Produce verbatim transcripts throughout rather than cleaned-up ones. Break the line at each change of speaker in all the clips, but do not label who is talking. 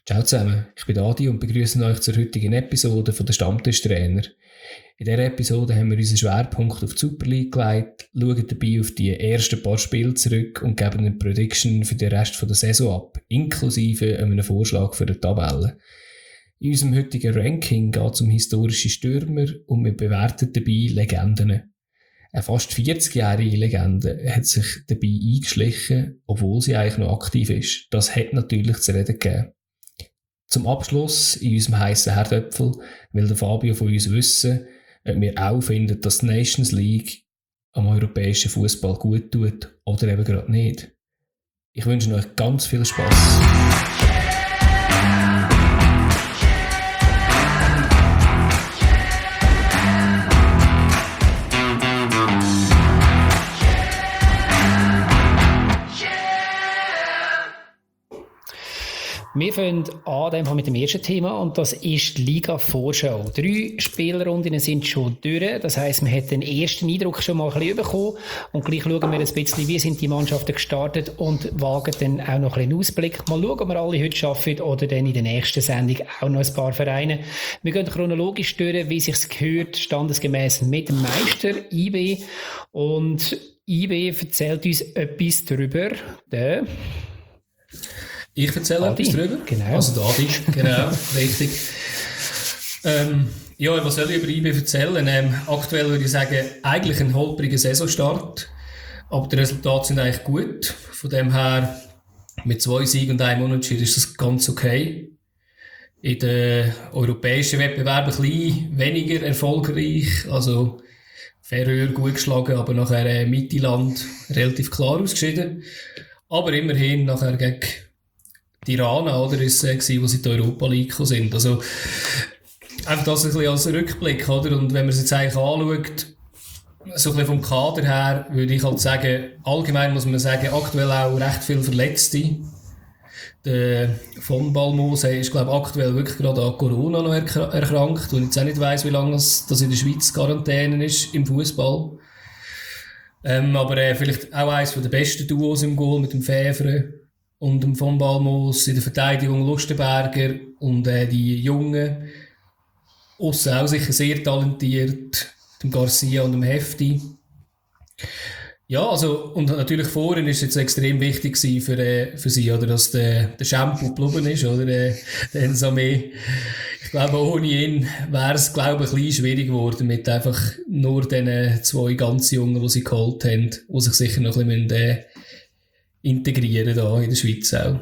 Ciao zusammen, ich bin Adi und begrüße euch zur heutigen Episode von der Stammtischtrainer. In dieser Episode haben wir unseren Schwerpunkt auf die Super League gelegt, schauen dabei auf die ersten paar Spiele zurück und geben eine Prediction für den Rest der Saison ab, inklusive einem Vorschlag für die Tabelle. In unserem heutigen Ranking geht es um historische Stürmer und wir bewerten dabei Legenden. Eine fast vierzigjährige Legende hat sich dabei eingeschlichen, obwohl sie eigentlich noch aktiv ist. Das hat natürlich zu reden gegeben. Zum Abschluss in unserem heissen Herdöpfel will der Fabio von uns wissen, ob wir auch finden, dass die Nations League am europäischen Fußball gut tut oder eben gerade nicht. Ich wünsche euch ganz viel Spass.
Wir fangen an mit dem ersten Thema und das ist die Liga-Vorschau. Drei Spielrunden sind schon durch, das heisst, man hat den ersten Eindruck schon mal ein bisschen bekommen und gleich schauen wir ein bisschen, wie sind die Mannschaften gestartet und wagen dann auch noch ein bisschen Ausblick. Mal schauen, ob wir alle heute schaffen oder dann in der nächsten Sendung auch noch ein paar Vereine. Wir gehen chronologisch durch, wie sich's gehört, standesgemäß mit dem Meister I B und I B erzählt uns etwas darüber. Der
Ich erzähle
Adi.
etwas darüber.
Genau.
Also der Adi, genau, richtig. Ähm, ja, was soll ich über I B erzählen? Ähm, aktuell würde ich sagen, eigentlich ein holpriger Saisonstart. Aber die Resultate sind eigentlich gut. Von dem her, mit zwei Siegen und einem Unentschieden ist das ganz okay. In den europäischen Wettbewerben ein bisschen weniger erfolgreich. Also, Färöer gut geschlagen, aber nachher äh, Mittelland relativ klar ausgeschieden. Aber immerhin nachher gegen Tirana, oder, ist es, äh, gewesen, wo sie in die Europa League gekommen sind. Also, einfach das ein bisschen als Rückblick, oder? Und wenn man es jetzt eigentlich anschaut, so ein bisschen vom Kader her, würde ich halt sagen, allgemein muss man sagen, aktuell auch recht viele Verletzte. Der von Balmos ist, glaube ich, aktuell wirklich gerade an Corona noch erkr- erkrankt. Und ich jetzt auch nicht weiss, wie lange das, das in der Schweiz Quarantäne ist, im Fußball. Ähm, aber äh, vielleicht auch eines der besten Duos im Goal mit dem Fevre und dem von Balmos, in der Verteidigung Lustenberger und äh, die Jungen. Aussen auch sicher sehr talentiert, dem Garcia und dem Hefti. Ja, also, und natürlich vorhin ist es jetzt extrem wichtig für, äh, für sie, oder, dass der, der Shampoo geblieben ist, oder, äh, der Nsame. Ich glaube, ohne ihn wäre es, glaube ich, ein bisschen schwierig geworden, mit einfach nur den zwei ganz Jungen, die sie geholt haben, die sich sicher noch ein bisschen äh, integrieren da in der Schweiz auch.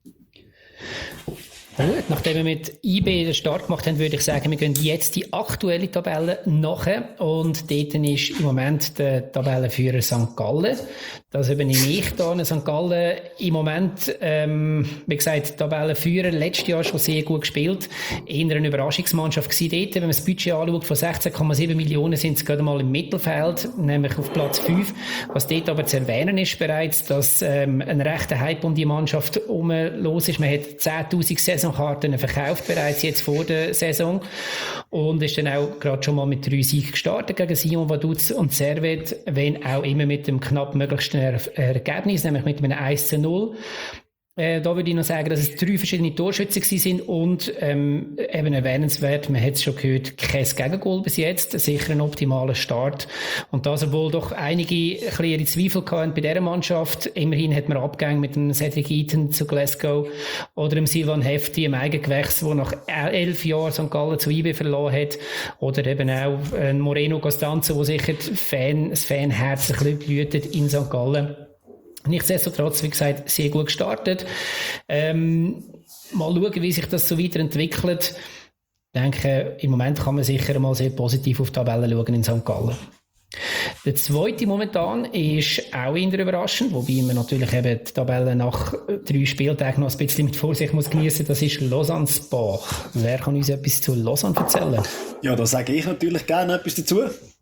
Gut, nachdem wir mit I B den Start gemacht haben, würde ich sagen, wir gehen jetzt die aktuelle Tabelle nach. Und dort ist im Moment der Tabellenführer Sankt Gallen. Das übernehme ich da. Sankt Gallen im Moment, ähm, wie gesagt, Tabellenführer, letztes Jahr schon sehr gut gespielt. Eher eine Überraschungsmannschaft gewesen dort. Wenn man das Budget anschaut, von sechzehn Komma sieben Millionen sind sie gerade mal im Mittelfeld, nämlich auf Platz fünf. Was dort aber zu erwähnen ist bereits, dass ähm, ein rechter Hype um die Mannschaft herum los ist. Man hat zehntausend Saisonkarten verkauft bereits jetzt vor der Saison und ist dann auch gerade schon mal mit drei Siegen gestartet gegen Sion Vaduz und Servette, wenn auch immer mit dem knapp möglichsten er- Ergebnis, nämlich mit einem eins zu null. Äh, da würde ich noch sagen, dass es drei verschiedene Torschützen gewesen sind und ähm, eben erwähnenswert, man hat es schon gehört, kein Gegengol bis jetzt, sicher ein optimaler Start. Und das, obwohl doch einige kleinere Zweifel hatten bei dieser Mannschaft. Immerhin hat man Abgänge mit dem Cedric Eaton zu Glasgow oder dem Silvan Hefti, im Eigengewächs, der nach elf Jahren Sankt Gallen zu I B verloren hat. Oder eben auch äh, Moreno Costanzo, wo sicher die Fan, das Fanherz ein bisschen blühtet in Sankt Gallen. Nichtsdestotrotz, wie gesagt, sehr gut gestartet. Ähm, mal schauen, wie sich das so weiterentwickelt. Ich denke, im Moment kann man sicher mal sehr positiv auf die Tabelle schauen in Sankt Gallen. Der zweite momentan ist auch eher überraschend, wobei man natürlich eben die Tabelle nach drei Spieltagen noch ein bisschen mit Vorsicht muss geniessen. Das ist Lausanne-Spach. Wer kann uns etwas zu Lausanne erzählen?
Ja, da sage ich natürlich gerne etwas dazu.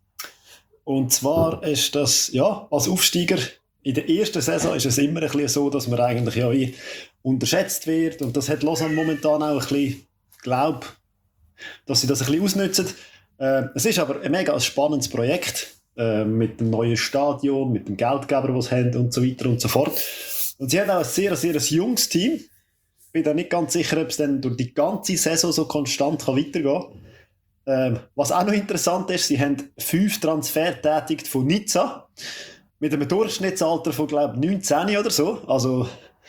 Und zwar ist das, ja, als Aufsteiger in der ersten Saison ist es immer ein bisschen so, dass man eigentlich ja unterschätzt wird. Und das hat Lausanne momentan auch ein bisschen, glaube, dass sie das ein bisschen ausnutzen. Äh, es ist aber ein mega spannendes Projekt. Äh, mit dem neuen Stadion, mit dem Geldgeber, den sie haben und so weiter und so fort. Und sie haben auch ein sehr, sehr junges Team. bin da nicht ganz sicher, ob es dann durch die ganze Saison so konstant kann weitergehen kann. Ähm, was auch noch interessant ist, sie haben fünf Transfer getätigt von Nizza mit einem Durchschnittsalter von, glaube ich, neunzehn oder so. Also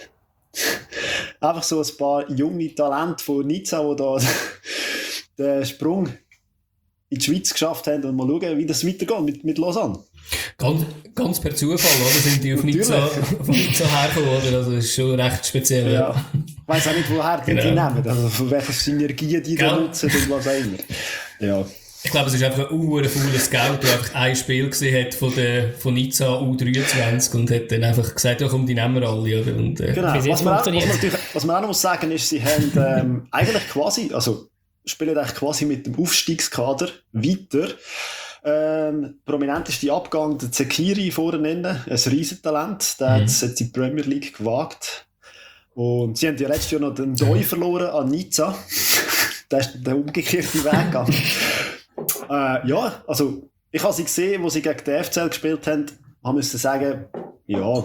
einfach so ein paar junge Talente von Nizza, die da den Sprung in die Schweiz geschafft haben und mal schauen, wie das weitergeht mit, mit Lausanne.
Ganz, ganz per Zufall, oder? Sind die auf Nizza, auf Nizza hergekommen, oder? Also, das ist schon recht speziell.
Ja. Ich weiss auch nicht, woher genau. die nehmen, also von welcher Synergie die da nutzen und was auch immer. Ja.
Ich glaube, es ist einfach ein uh, fauler Scout, der einfach ein Spiel gesehen hat von, der, von Nizza U dreiundzwanzig und hat dann einfach gesagt, ja komm, die nehmen wir alle, oder? Und, äh,
genau. Was man, auch, was, man was man auch noch muss sagen ist, sie haben ähm, eigentlich quasi, also spielen eigentlich quasi mit dem Aufstiegskader weiter. Ähm, prominenteste Abgang, der Zekiri vorne nennen, ein Riesentalent, der mhm. hat es jetzt in die Premier League gewagt. Und sie haben ja letztes Jahr noch den Doi verloren an Nizza. Der ist den umgekehrten Weg gegangen. äh, ja, also ich habe sie gesehen, wo sie gegen den F C L gespielt haben, haben müssen sagen, ja,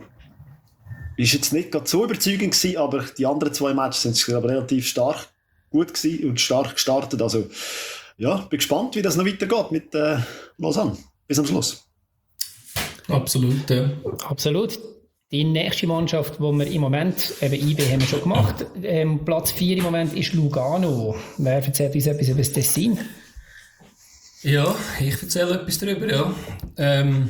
ist jetzt nicht gerade so überzeugend gewesen, aber die anderen zwei Matches sind glaube, relativ stark gut gewesen und stark gestartet. Also ja, bin gespannt, wie das noch weitergeht mit äh, Lausanne. Bis am Schluss.
Absolut, ja.
Absolut. Die nächste Mannschaft, die wir im Moment, eben I B haben wir schon gemacht, ähm, Platz vier im Moment ist Lugano. Wer erzählt uns etwas über das Tessin?
Ja, ich erzähle etwas darüber, ja. Ähm,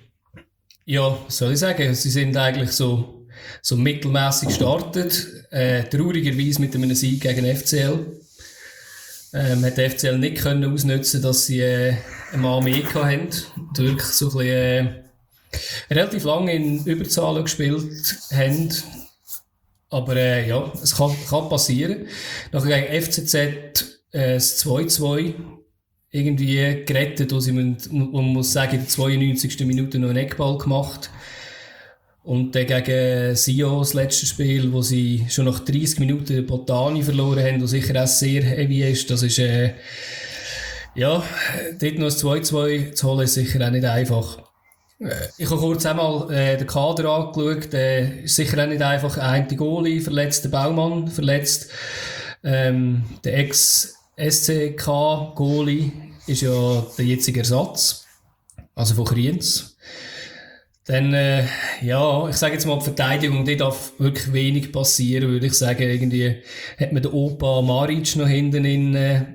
ja, was soll ich sagen? Sie sind eigentlich so, so mittelmäßig gestartet. Äh, traurigerweise mit einem Sieg gegen F C L. Ähm, hat der F C L nicht können ausnutzen, dass sie äh, einen Mann mehr hatten. Wirklich so ein bisschen, äh, relativ lange in Überzahl gespielt haben. Aber äh, ja, es kann, kann passieren. Nachher gegen F C Z äh, das zwei zwei irgendwie gerettet, wo sie man, man muss sagen, in der zweiundneunzigsten Minute noch einen Eckball gemacht. Und dann gegen Sion, das letzte Spiel, wo sie schon nach dreissig Minuten Botani verloren haben, was sicher auch sehr heavy ist. Das ist, äh, ja, dort noch ein zwei zwei zu holen, ist sicher auch nicht einfach. Äh, ich habe kurz einmal äh, den Kader angeschaut, äh, ist sicher auch nicht einfach. Ein Goalie verletzt, der Baumann verletzt. Ähm, der Ex-S C K-Goalie ist ja der jetzige Ersatz, also von Kriens. Dann, äh, ja, ich sage jetzt mal, die Verteidigung, die darf wirklich wenig passieren, würde ich sagen. Irgendwie hat man den Opa Maric noch hinten in, äh,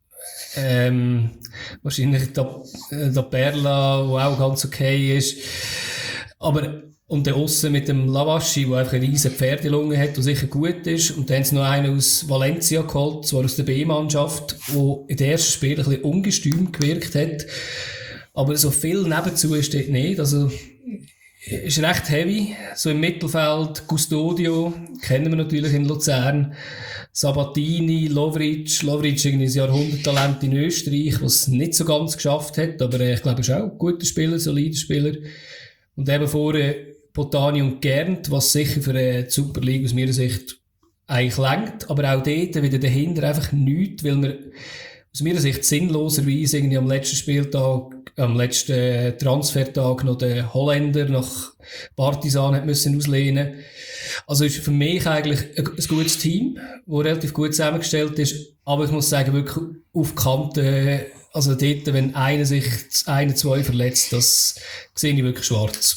ähm, wahrscheinlich der, der Perla, der auch ganz okay ist. Aber, und der Osse mit dem Lavaschi, der einfach eine riesen Pferdelunge hat, der sicher gut ist. Und dann haben sie noch einen aus Valencia geholt, zwar aus der B-Mannschaft, der in den ersten Spielen ein bisschen ungestüm gewirkt hat. Aber so viel nebenzu ist dort nicht. Also, ist recht heavy. So im Mittelfeld, Custodio, kennen wir natürlich in Luzern. Sabatini, Lovric. Lovric ist irgendwie ein Jahrhunderttalent in Österreich, was es nicht so ganz geschafft hat. Aber äh, ich glaube, er ist auch ein guter Spieler, solider Spieler. Und eben vorher Botani und Gernt, was sicher für eine Super League aus meiner Sicht eigentlich lenkt. Aber auch dort wieder dahinter einfach nichts, weil wir aus meiner Sicht sinnloserweise irgendwie am letzten Spieltag, am letzten Transfertag noch den Holländer nach Partizan hat müssen auslehnen. Also ist für mich eigentlich ein, ein gutes Team, das relativ gut zusammengestellt ist. Aber ich muss sagen, wirklich auf Kante, also dort, wenn einer sich, einer, zwei verletzt, das sehe ich wirklich schwarz.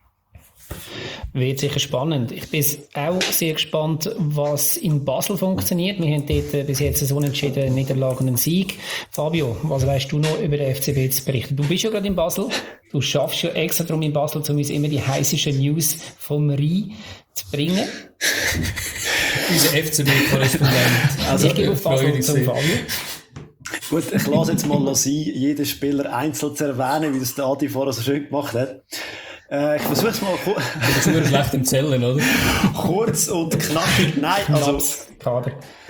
Wird sicher spannend. Ich bin auch sehr gespannt, was in Basel funktioniert. Wir haben dort bis jetzt einen unentschiedenen Niederlage und einen Sieg. Fabio, was weißt du noch über den F C B zu berichten? Du bist ja gerade in Basel. Du schaffst ja extra darum in Basel, um uns immer die heißesten News vom Rhein zu bringen.
Unser F C B-Korrespondent.
Also, ich gehe auf Basel zum Fabio.
Gut, ich lasse jetzt mal sein, jeden Spieler einzeln zu erwähnen, wie das der Adi vorher so schön gemacht hat. Äh, ich versuche es mal kurz.
Du bist nur schlecht im Zählen, oder?
Kurz und knackig. Nein, also.
Kader.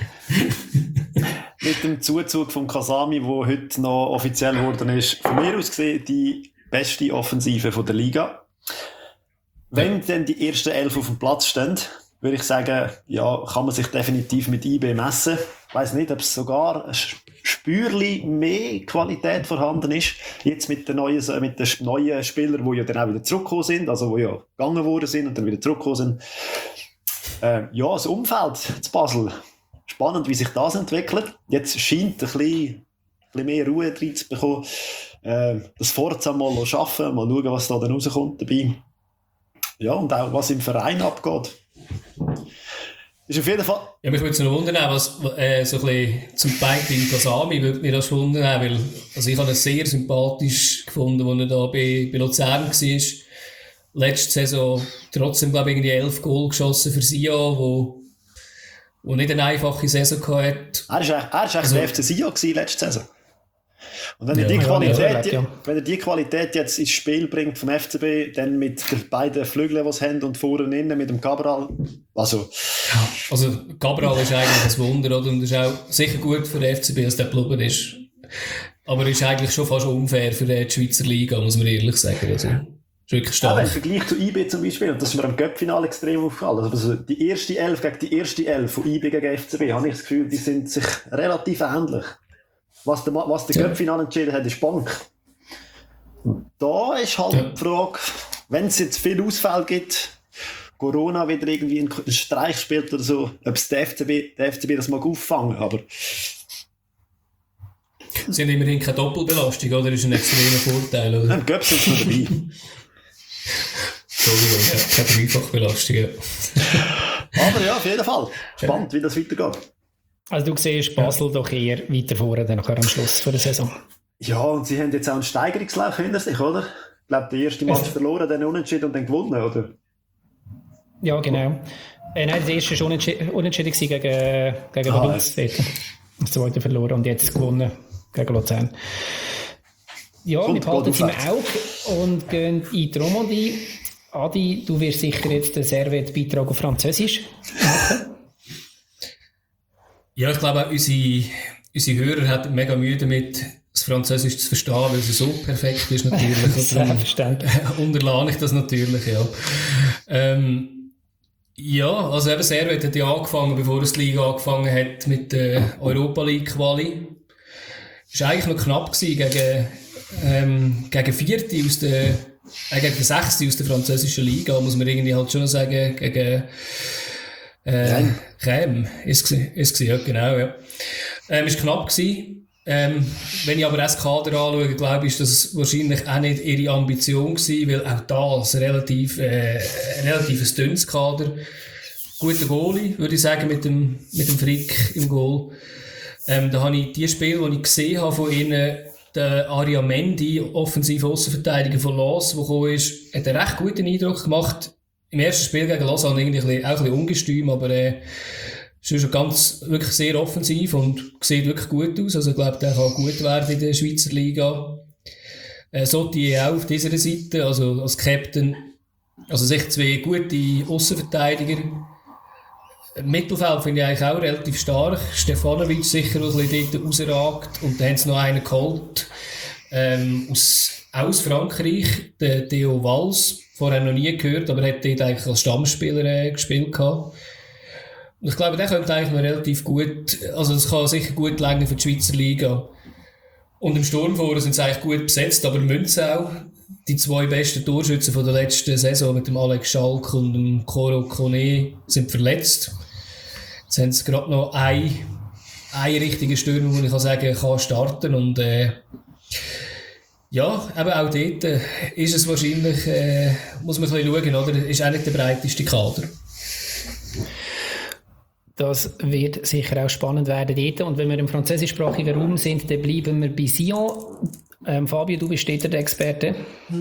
Mit dem Zuzug von Kasami, der heute noch offiziell geworden ist, von mir aus gesehen die beste Offensive von der Liga. Wenn ja. dann die ersten elf auf dem Platz stehen, würde ich sagen, ja, kann man sich definitiv mit I B messen. Ich weiss nicht, ob es sogar ein Spürchen mehr Qualität vorhanden ist. Jetzt mit den neuen, mit den neuen Spielern, die ja dann auch wieder zurückgekommen sind, also die ja gegangen worden sind und dann wieder zurückgekommen sind. Äh, ja, das Umfeld zu Basel. Spannend, wie sich das entwickelt. Jetzt scheint ein bisschen, ein bisschen mehr Ruhe drin zu bekommen. Äh, das Forza mal arbeiten, mal schauen, was da dann rauskommt dabei. Ja, und auch was im Verein abgeht. Ist auf jeden Fall...
Ja, mich würde es noch wundern, was äh, so ein bisschen zum Beispiel Kasami würde mir das wundern, weil also ich habe ihn sehr sympathisch gefunden, als er da bei, bei Luzern war. Letzte Saison trotzdem, glaube ich, irgendwie elf Goal geschossen für Sion, wo, wo nicht eine einfache Saison hatte.
Er war eigentlich
also,
der F C Sion letzte Saison. Und wenn, ja, er die
ja,
Qualität,
ja, ja.
wenn er die Qualität jetzt ins Spiel bringt vom F C B, dann mit den beiden Flügeln, die sie haben, und vorne innen mit dem Cabral, also...
Ja, also Cabral ist eigentlich ein Wunder, oder? Und ist auch sicher gut für den F C B, dass der Blubber ist. Aber ist eigentlich schon fast unfair für die Schweizer Liga, muss man ehrlich sagen. Also, ist wirklich stark.
Aber im Vergleich zu I B zum Beispiel, und das ist mir am Cup-Finale extrem aufgefallen, also die erste Elf gegen die erste Elf von I B gegen F C B, habe ich das Gefühl, die sind sich relativ ähnlich. Was der, was der ja. Cup-Finale entschieden hat, ist Bank. Und da ist halt ja. die Frage, wenn es jetzt viel Ausfälle gibt, Corona wieder irgendwie einen Streich spielt oder so, ob es der F C B, der F C B das mag auffangen, aber...
Sie haben immerhin keine Doppelbelastung, oder? Das ist ein extremer Vorteil, oder?
Im Cup sind sie noch dabei.
Entschuldigung, ja, keine Dreifachbelastung, ja.
Aber ja, auf jeden Fall. Spannend, wie das weitergeht.
Also du siehst Basel ja. doch eher weiter vorne, dann nachher am Schluss von der Saison.
Ja, und sie haben jetzt auch einen Steigerungslauf hinter sich, oder? Ich glaube, der erste Match verloren, dann unentschieden und dann gewonnen, oder?
Ja, genau. Äh, nein, der erste war unentschieden, unentschieden gegen, gegen
ah,
Vaduz. Ja. Das zweite verloren und jetzt gewonnen gegen Luzern. Ja, und wir behalten es im Auge und gehen in die Romandie. Adi, du wirst sicher jetzt den Servet-Beitrag auf Französisch machen.
Ja, ich glaube auch unsere, unsere Hörer haben mega Mühe damit, das Französisch zu verstehen, weil es so perfekt ist natürlich.
Selbstverständlich.
Unterlade ich das natürlich, ja. Ähm, ja, also eben Servet hat ja angefangen, bevor es die Liga angefangen hat, mit der Europa League Quali. Es war eigentlich noch knapp gewesen gegen, ähm, gegen Vierte aus der, äh, gegen den Sechste aus der französischen Liga, muss man irgendwie halt schon noch sagen, gegen, äh, Crème, ist es ja, genau, ja. Ähm, ist knapp gewesen. Ähm, wenn ich aber das Kader anschaue, glaube ich, ist das wahrscheinlich auch nicht ihre Ambition gewesen, weil auch das relativ, äh, ein relativ dünnes Kader. Guter Goalie, würde ich sagen, mit dem, mit dem Frick im Goal. Ähm, da habe ich die Spiele, die ich gesehen habe von ihnen, der Aria Mendy, offensive Aussenverteidiger von Los, der gekommen ist, hat einen recht guten Eindruck gemacht. Im ersten Spiel gegen Lausanne irgendwie ein bisschen, auch ein bisschen ungestüm, aber äh, ist schon ganz, wirklich sehr offensiv und sieht wirklich gut aus. Also ich glaube, der kann gut werden in der Schweizer Liga. Äh, Sotti auch auf dieser Seite, also als Captain. Also sicher zwei gute Aussenverteidiger. Im Mittelfeld finde ich eigentlich auch relativ stark. Stefanovic sicher, der ein bisschen dort rausragt. Und dann haben sie noch einen geholt, ähm, aus, aus Frankreich, der Theo Valls. Vorher noch nie gehört, aber er hat dort eigentlich als Stammspieler äh, gespielt gehabt. Und ich glaube, der könnte eigentlich noch relativ gut, also das kann sicher gut länger für die Schweizer Liga. Und im Sturmforum sind sie eigentlich gut besetzt, aber Münzau, die zwei besten Torschützen von der letzten Saison mit dem Alex Schalk und dem Koro Kone sind verletzt. Jetzt haben sie gerade noch einen, einen richtigen Stürmer, wo ich kann sagen kann, starten und äh, ja, eben auch dort äh, ist es wahrscheinlich, äh, muss man ein bisschen schauen, oder? Ist auch nicht der breiteste Kader.
Das wird sicher auch spannend werden dort. Und wenn wir im französischsprachigen Raum sind, dann bleiben wir bei Sion. Ähm, Fabio, du bist dort der Experte.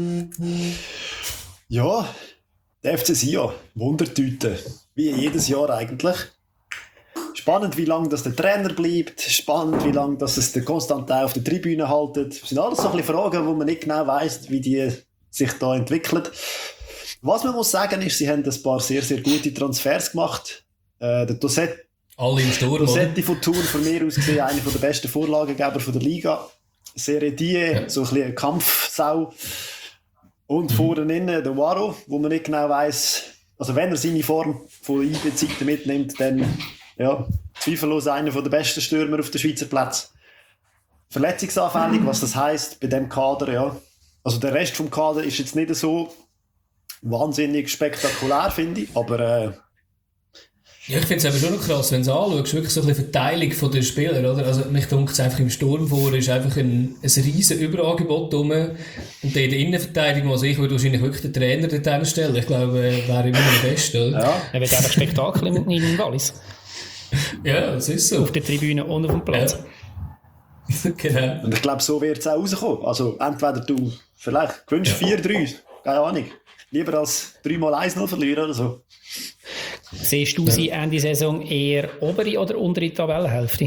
Ja, der F C Sion, Wundertüte. Wie jedes Jahr eigentlich. Spannend, wie lange das der Trainer bleibt. Spannend, wie lange das es der Constantin auf der Tribüne haltet. Das sind alles so ein bisschen Fragen, wo man nicht genau weiss, wie die sich da entwickeln. Was man muss sagen ist, sie haben ein paar sehr, sehr gute Transfers gemacht. Äh, der Dossetti,
alle im Sturm,
Dossetti von Thun, von mir aus gesehen, einer der besten Vorlagengeber von der Liga. Seredie, ja. So ein bisschen eine Kampfsau. Und mhm. vorne innen der Waro, wo man nicht genau weiss, also wenn er seine Form von I B-Zeiten mitnimmt, dann ja, zweifellos einer der besten Stürmer auf den Schweizer Platz. Verletzungsanfällig, was das heisst bei dem Kader, ja. Also der Rest vom Kader ist jetzt nicht so wahnsinnig spektakulär, finde ich, aber äh,
Ja, ich finde es eben schon noch krass, wenn du es anschaust, wirklich so ein bisschen Verteilung von den Spielern, oder? Also, mich denkt es einfach im Sturm vor, ist einfach ein, ein riesen Überangebot rum. Und in der Innenverteidigung, also ich würde wahrscheinlich wirklich den Trainer dort stellen. Ich glaube, wäre immer noch der Beste, oder?
Ja. Er wird einfach Spektakel in, in Wallis.
Ja, das ist so.
Auf der Tribüne und auf dem Platz.
Ja. Genau.
Und ich glaube, so wird es auch rauskommen. Also, entweder du vielleicht gewünscht vier drei, keine Ahnung. Lieber als drei mal eins null verlieren oder so.
Siehst du sie Ende Saison eher obere oder untere Tabellenhälfte?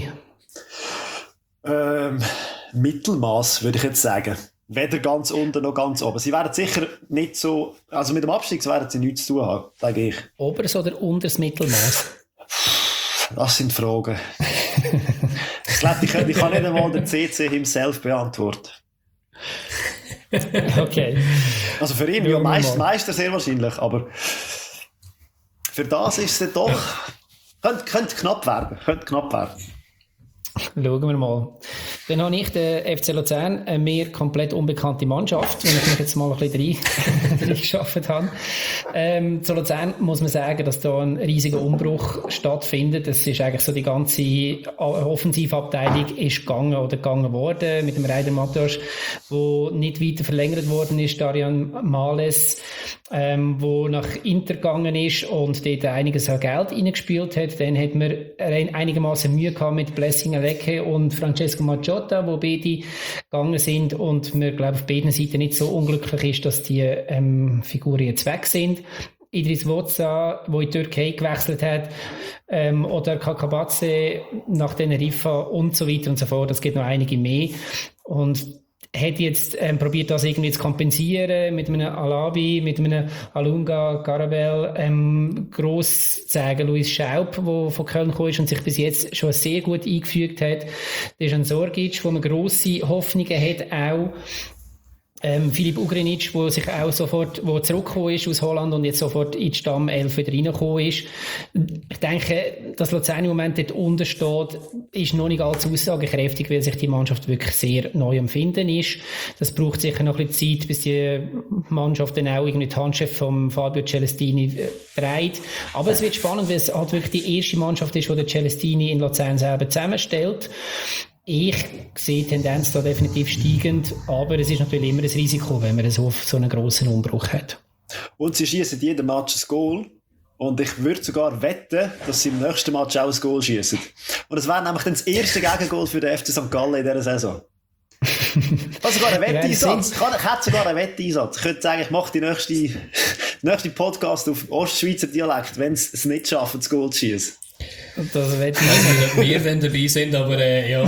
Ähm, Mittelmaß, würde ich jetzt sagen. Weder ganz unten noch ganz oben. Sie werden sicher nicht so, also mit dem Abstieg werden sie nichts zu tun haben, sage ich.
Oberes oder unteres Mittelmaß?
Das sind Fragen. Ich glaube, ich, ich kann nicht einmal den C C himself beantworten.
Okay.
Also für ihn, ja, Meister, Meister sehr wahrscheinlich, aber für das ist es doch, könnte, könnte knapp werden, könnte knapp werden.
Schauen wir mal. Dann habe ich den F C Luzern, eine mir komplett unbekannte Mannschaft, wenn ich mich jetzt mal ein bisschen reingeschafft habe. Ähm, zu Luzern muss man sagen, dass da ein riesiger Umbruch stattfindet. Das ist eigentlich so, die ganze Offensivabteilung ist gegangen oder gegangen worden mit dem Reider Matthäus, wo nicht weiter verlängert worden ist, Darian Males, ähm, wo nach Inter gegangen ist und dort einiges an Geld reingespielt hat. Dann hat man einigermaßen Mühe gehabt mit Blessing Alecke und Francesco Maggiotta, wo beide gegangen sind und man, glaube auf beiden Seiten nicht so unglücklich ist, dass die ähm, Figuren jetzt weg sind. Idris Voza, der in die Türkei gewechselt hat, ähm, oder Kakabatze nach Teneriffa und so weiter und so fort. Es gibt noch einige mehr. Und hat jetzt ähm, probiert, das irgendwie zu kompensieren mit einem Alabi, mit einem Alunga, Garabel, ähm, gross zu sagen, Luis Schaub, der von Köln gekommen ist und sich bis jetzt schon sehr gut eingefügt hat. Das ist ein Sorgic, wo man grosse Hoffnungen hat, auch. Ähm, Filip Ugrinic, der sich auch sofort, wo zurückgekommen ist aus Holland und jetzt sofort in die Stammelf wieder reingekommen ist. Ich denke, dass Luzern im Moment dort unten steht, ist noch nicht allzu aussagekräftig, weil sich die Mannschaft wirklich sehr neu am Finden ist. Das braucht sicher noch ein bisschen Zeit, bis die Mannschaft dann auch irgendwie die Handschrift von Fabio Celestini trägt. Aber es wird spannend, weil es halt wirklich die erste Mannschaft ist, die der Celestini in Luzern selber zusammenstellt. Ich sehe die Tendenz da definitiv steigend, aber es ist natürlich immer ein Risiko, wenn man so, so einen grossen Umbruch hat. Und
sie schießen jeden Match ein Goal. Und ich würde sogar wetten, dass sie im nächsten Match auch ein Goal schießen. Und es wäre nämlich dann das erste Gegengoal für den F C Sankt Gallen in dieser Saison. Ich habe sogar einen Wetteinsatz. Ich hätte sogar einen Wetteinsatz. Ich könnte sagen, ich mache die nächste, den nächsten Podcast auf Ostschweizer Dialekt, wenn sie es nicht schaffen, das Goal zu schießen.
Das ich
weiß nicht, ob wir dann dabei sind, aber äh, ja.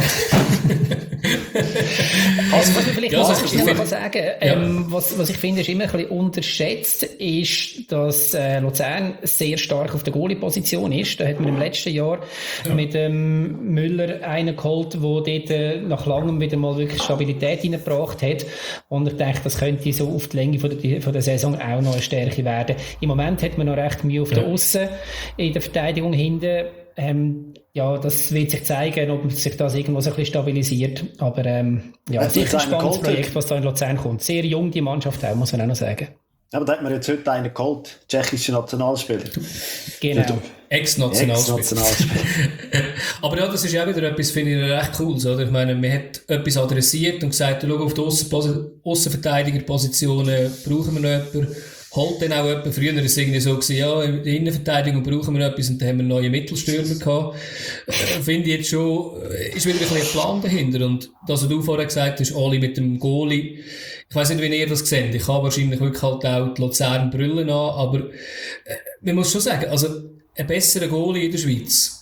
Also, was ich vielleicht
ja,
mal
also,
schnell
find,
kann sagen
ja.
ähm, was, was ich finde, ist immer ein bisschen unterschätzt, ist, dass äh, Luzern sehr stark auf der Goalie-Position ist. Da hat man im letzten Jahr ja. mit ähm, Müller einen geholt, der dort äh, nach langem wieder mal wirklich Stabilität reingebracht hat. Und ich denke, das könnte so auf die Länge von der, von der Saison auch noch eine Stärke werden. Im Moment hat man noch recht Mühe auf ja. der Aussen in der Verteidigung hinten. Ähm, ja, das wird sich zeigen, ob sich das irgendwo so ein bisschen stabilisiert. Aber ähm, ja, es ist ein spannendes Projekt, was da in Luzern kommt. Sehr jung, die Mannschaft auch, muss man auch noch sagen.
Aber da hat man jetzt heute einen geholt, tschechischer Nationalspieler.
Genau.
Ex-Nationalspieler.
Ex-Nationalspieler.
Aber ja, das ist auch wieder etwas, finde ich, recht cool. Oder? Ich meine, man hat etwas adressiert und gesagt, schau, auf die Aussenverteidigerpositionen brauchen wir noch jemanden. Holt dann auch jemand. Früher war es irgendwie so gewesen, ja, in der Innenverteidigung brauchen wir etwas und dann haben wir neue Mittelstürmer gehabt. Äh, finde ich jetzt schon, ist wieder ein bisschen ein Plan dahinter. Und das, was du vorher gesagt hast, alle mit dem Goalie, ich weiss nicht, wie ihr das seht. Ich habe wahrscheinlich wirklich halt auch die Luzern Brüllen an, aber äh, man muss schon sagen, also ein besserer Goalie in der Schweiz.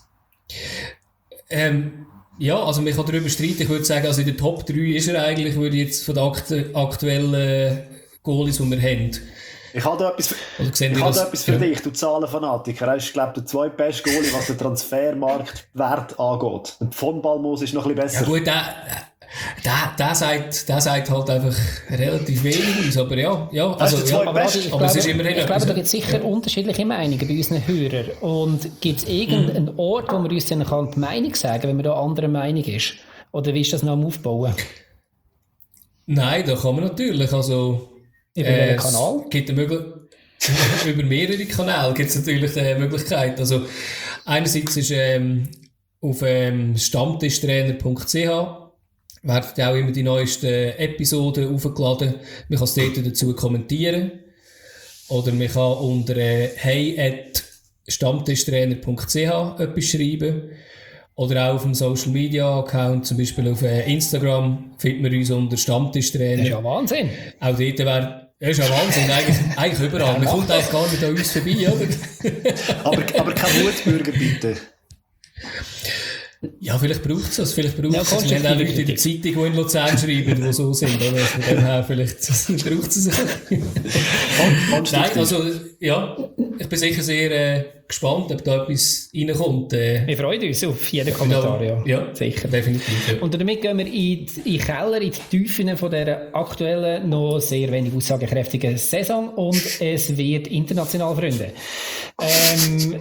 Ähm, ja, also man kann darüber streiten. Ich würde sagen, also in der Top drei ist er eigentlich, würde ich jetzt von den aktu- aktuellen Goalies, die wir haben.
Ich habe da etwas, ich habe da etwas für ja. dich, du Zahlenfanatiker. Er ist, glaube ich, der zweitbeste Goalie, was den Transfermarktwert angeht. Und von Balmos ist noch ein bisschen besser.
Ja gut, der, der, der, sagt, der sagt halt einfach relativ wenig aus, aber ja. ja also,
ja
aber,
aber,
ich
aber
glaube,
es
ist immerhin
ich glaube, da gibt es sicher unterschiedliche Meinungen bei unseren Hörern. Und gibt es irgendeinen mhm. Ort, wo man uns dann kann die Meinung sagen kann, wenn man da anderer Meinung ist? Oder wie ist das noch am Aufbauen?
Nein, da kann man natürlich, also...
Über welchen äh, Kanal?
Gibt eine Möglich- über mehrere Kanäle gibt es natürlich eine Möglichkeit. Also, Einerseits ist ähm, auf ähm, stammtischtrainer punkt c h werden auch immer die neuesten Episoden aufgeladen. Man kann es dort dazu kommentieren. Oder man kann unter äh, hey at stammtischtrainer punkt c h etwas schreiben. Oder auch auf dem Social Media Account, zum Beispiel auf äh, Instagram, findet man uns unter Stammtischtrainer.
Das ist ja Wahnsinn.
Auch dort wäre, das ist ja Wahnsinn, eigentlich, eigentlich überall.
Ja,
man kommt eigentlich gar nicht an uns vorbei, oder?
aber, aber kein Wutbürger, bitte.
Ja, vielleicht braucht es das, vielleicht braucht
Ja,
es das. Wir haben auch Leute in der Zeitung, die in Luzern schreiben, die so sind, oder? Von dem her, vielleicht braucht es es. Nein, also, ja, ich bin sicher sehr äh, gespannt, ob da etwas reinkommt. Äh,
Wir freuen uns auf jeden Kommentar, ja.
Ja,
sicher.
Definitiv. Ja.
Und damit gehen wir in die, in die Keller, in die Tiefen von dieser aktuellen, noch sehr wenig aussagekräftigen Saison und es wird international, Freunde. Ähm,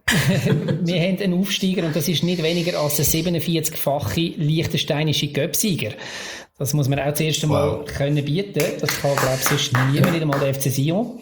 wir haben einen Aufsteiger und das ist nicht weniger als der siebenundvierzigfache liechtensteinische Göpsieger. Das muss man auch zuerst einmal wow. können bieten. Das kann, glaube ich, sonst niemand, nicht einmal der F C Sion.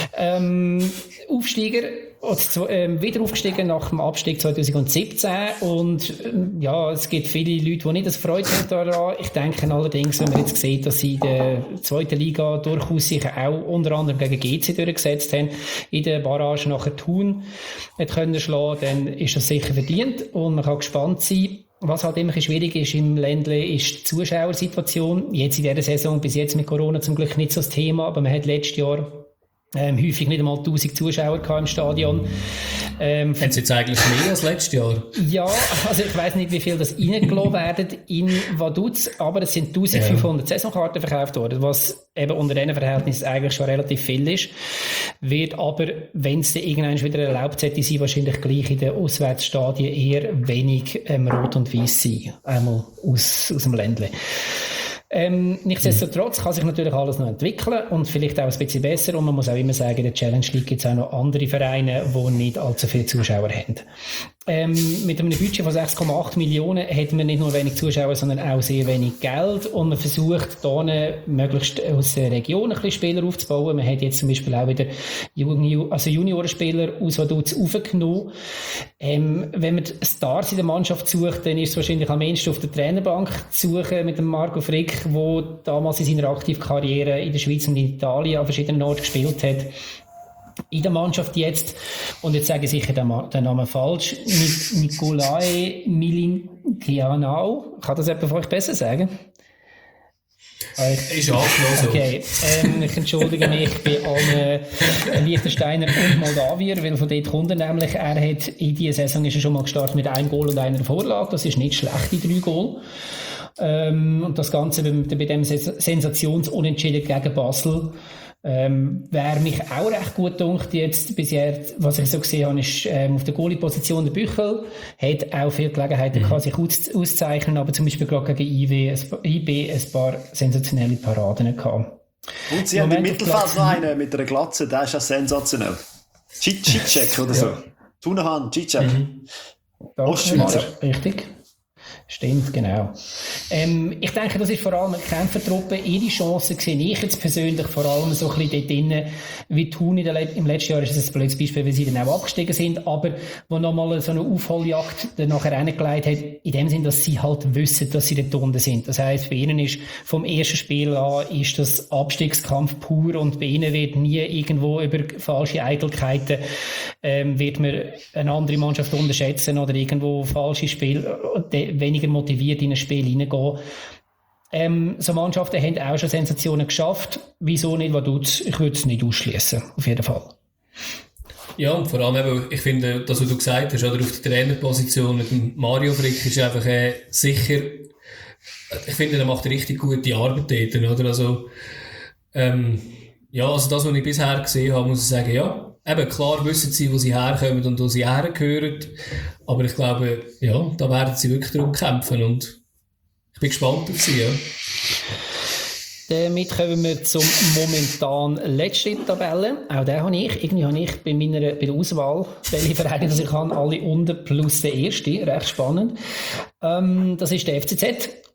Ähm, Aufsteiger, also, ähm, wieder aufgestiegen nach dem Abstieg zwanzig siebzehn und ähm, ja, es gibt viele Leute, die nicht das Freude haben daran. Ich denke allerdings, wenn man jetzt sieht, dass sie in der zweiten Liga durchaus sich auch unter anderem gegen G C durchgesetzt haben, in der Barrage nachher Thun nicht können schlagen, dann ist das sicher verdient und man kann gespannt sein. Was halt immer schwierig ist im Ländle, ist die Zuschauersituation. Jetzt in dieser Saison, bis jetzt mit Corona zum Glück nicht so das Thema, aber man hat letztes Jahr ähm, häufig nicht einmal tausend Zuschauer gehabt im Stadion. Ähm,
Haben Sie jetzt eigentlich mehr als letztes Jahr?
Ja, also ich weiss nicht, wie viel das reingelassen werden in Vaduz, aber es sind eintausendfünfhundert ja. Saisonkarten verkauft worden, was eben unter diesen Verhältnissen eigentlich schon relativ viel ist. Wird aber, wenn es dann irgendwann wieder erlaubt hätte, sein, wahrscheinlich gleich in den Auswärtsstadien eher wenig ähm, rot und weiß sein. Einmal aus, aus dem Ländle. Ähm, nichtsdestotrotz kann sich natürlich alles noch entwickeln und vielleicht auch ein bisschen besser und man muss auch immer sagen, in der Challenge League gibt es auch noch andere Vereine, die nicht allzu viele Zuschauer haben. Ähm, mit einem Budget von sechs Komma acht Millionen hat man nicht nur wenig Zuschauer, sondern auch sehr wenig Geld und man versucht, hier möglichst aus der Region ein bisschen Spieler aufzubauen. Man hat jetzt zum Beispiel auch wieder Junior, also Juniorenspieler aus Vaduz aufgenommen. Ähm, wenn man Stars in der Mannschaft sucht, dann ist es wahrscheinlich am ehesten auf der Trainerbank zu suchen mit dem Marco Frick, der damals in seiner Aktivkarriere in der Schweiz und in Italien an verschiedenen Orten gespielt hat. In der Mannschaft jetzt, und jetzt sage ich sicher den, den Namen falsch, Nikolai Milinkianau. Kann das jemand von euch besser sagen?
Ich, ist angenommen.
Okay, ähm, ich entschuldige mich bei allen äh, Liechtensteiner und Moldawier, weil von dort kommt er nämlich, er hat in dieser Saison ist er schon mal gestartet mit einem Goal und einer Vorlage, das ist nicht schlecht, die drei Goal. Ähm, und das Ganze bei, bei dem Sensationsunentschieden gegen Basel. Ähm, wer mich auch recht gut dunkt jetzt bisher, was ich so gesehen habe, ist ähm, auf der Goalie-Position der Büchel, hat auch viele Gelegenheiten mhm. gehabt, sich aus, auszuzeichnen, aber zum Beispiel gerade gegen I W, I B ein paar sensationelle Paraden gehabt.
Und sie Im haben im Mittelfeld noch einen mit einer Glatze, der ist ja sensationell. Cicek oder so. Ja. Tunahan, Cicek. Mhm.
Ostschweizer. Richtig. Stimmt, genau. Ähm, ich denke, das ist vor allem eine Kämpfertruppe. Ihre Chancen sehe ich jetzt persönlich vor allem so ein bisschen dort drin, wie Thun in der Le- im letzten Jahr ist es ein blödes Beispiel, weil sie dann auch abgestiegen sind, aber wo nochmal so eine Aufholjagd dann nachher reingelegt hat, in dem Sinn, dass sie halt wissen, dass sie dort unten sind. Das heisst, bei ihnen ist vom ersten Spiel an ist das Abstiegskampf pur und bei ihnen wird nie irgendwo über falsche Eitelkeiten ähm, wird man eine andere Mannschaft unterschätzen oder irgendwo falsche Spiele, weniger motiviert in ein Spiel hineingehen. Ähm, so Mannschaften haben auch schon Sensationen geschafft. Wieso nicht Vaduz? Ich würde es nicht ausschließen, auf jeden Fall.
Ja, und vor allem eben, ich finde, das, was du gesagt hast, oder auf der Trainerposition mit dem Mario Frick ist einfach äh, sicher, ich finde, er macht richtig gute Arbeit dort, oder? Also, ähm, ja, also das, was ich bisher gesehen habe, muss ich sagen, ja, eben, klar wissen sie, wo sie herkommen und wo sie hergehören, aber ich glaube, ja, da werden sie wirklich darum kämpfen und ich bin gespannt auf sie, ja.
Damit kommen wir zum momentan letzten Tabelle. Auch den habe ich. Irgendwie habe ich bei meiner bei der Auswahl, welche Vereine dass ich habe, alle unter plus der erste. Recht spannend. Ähm, das ist der F C Z.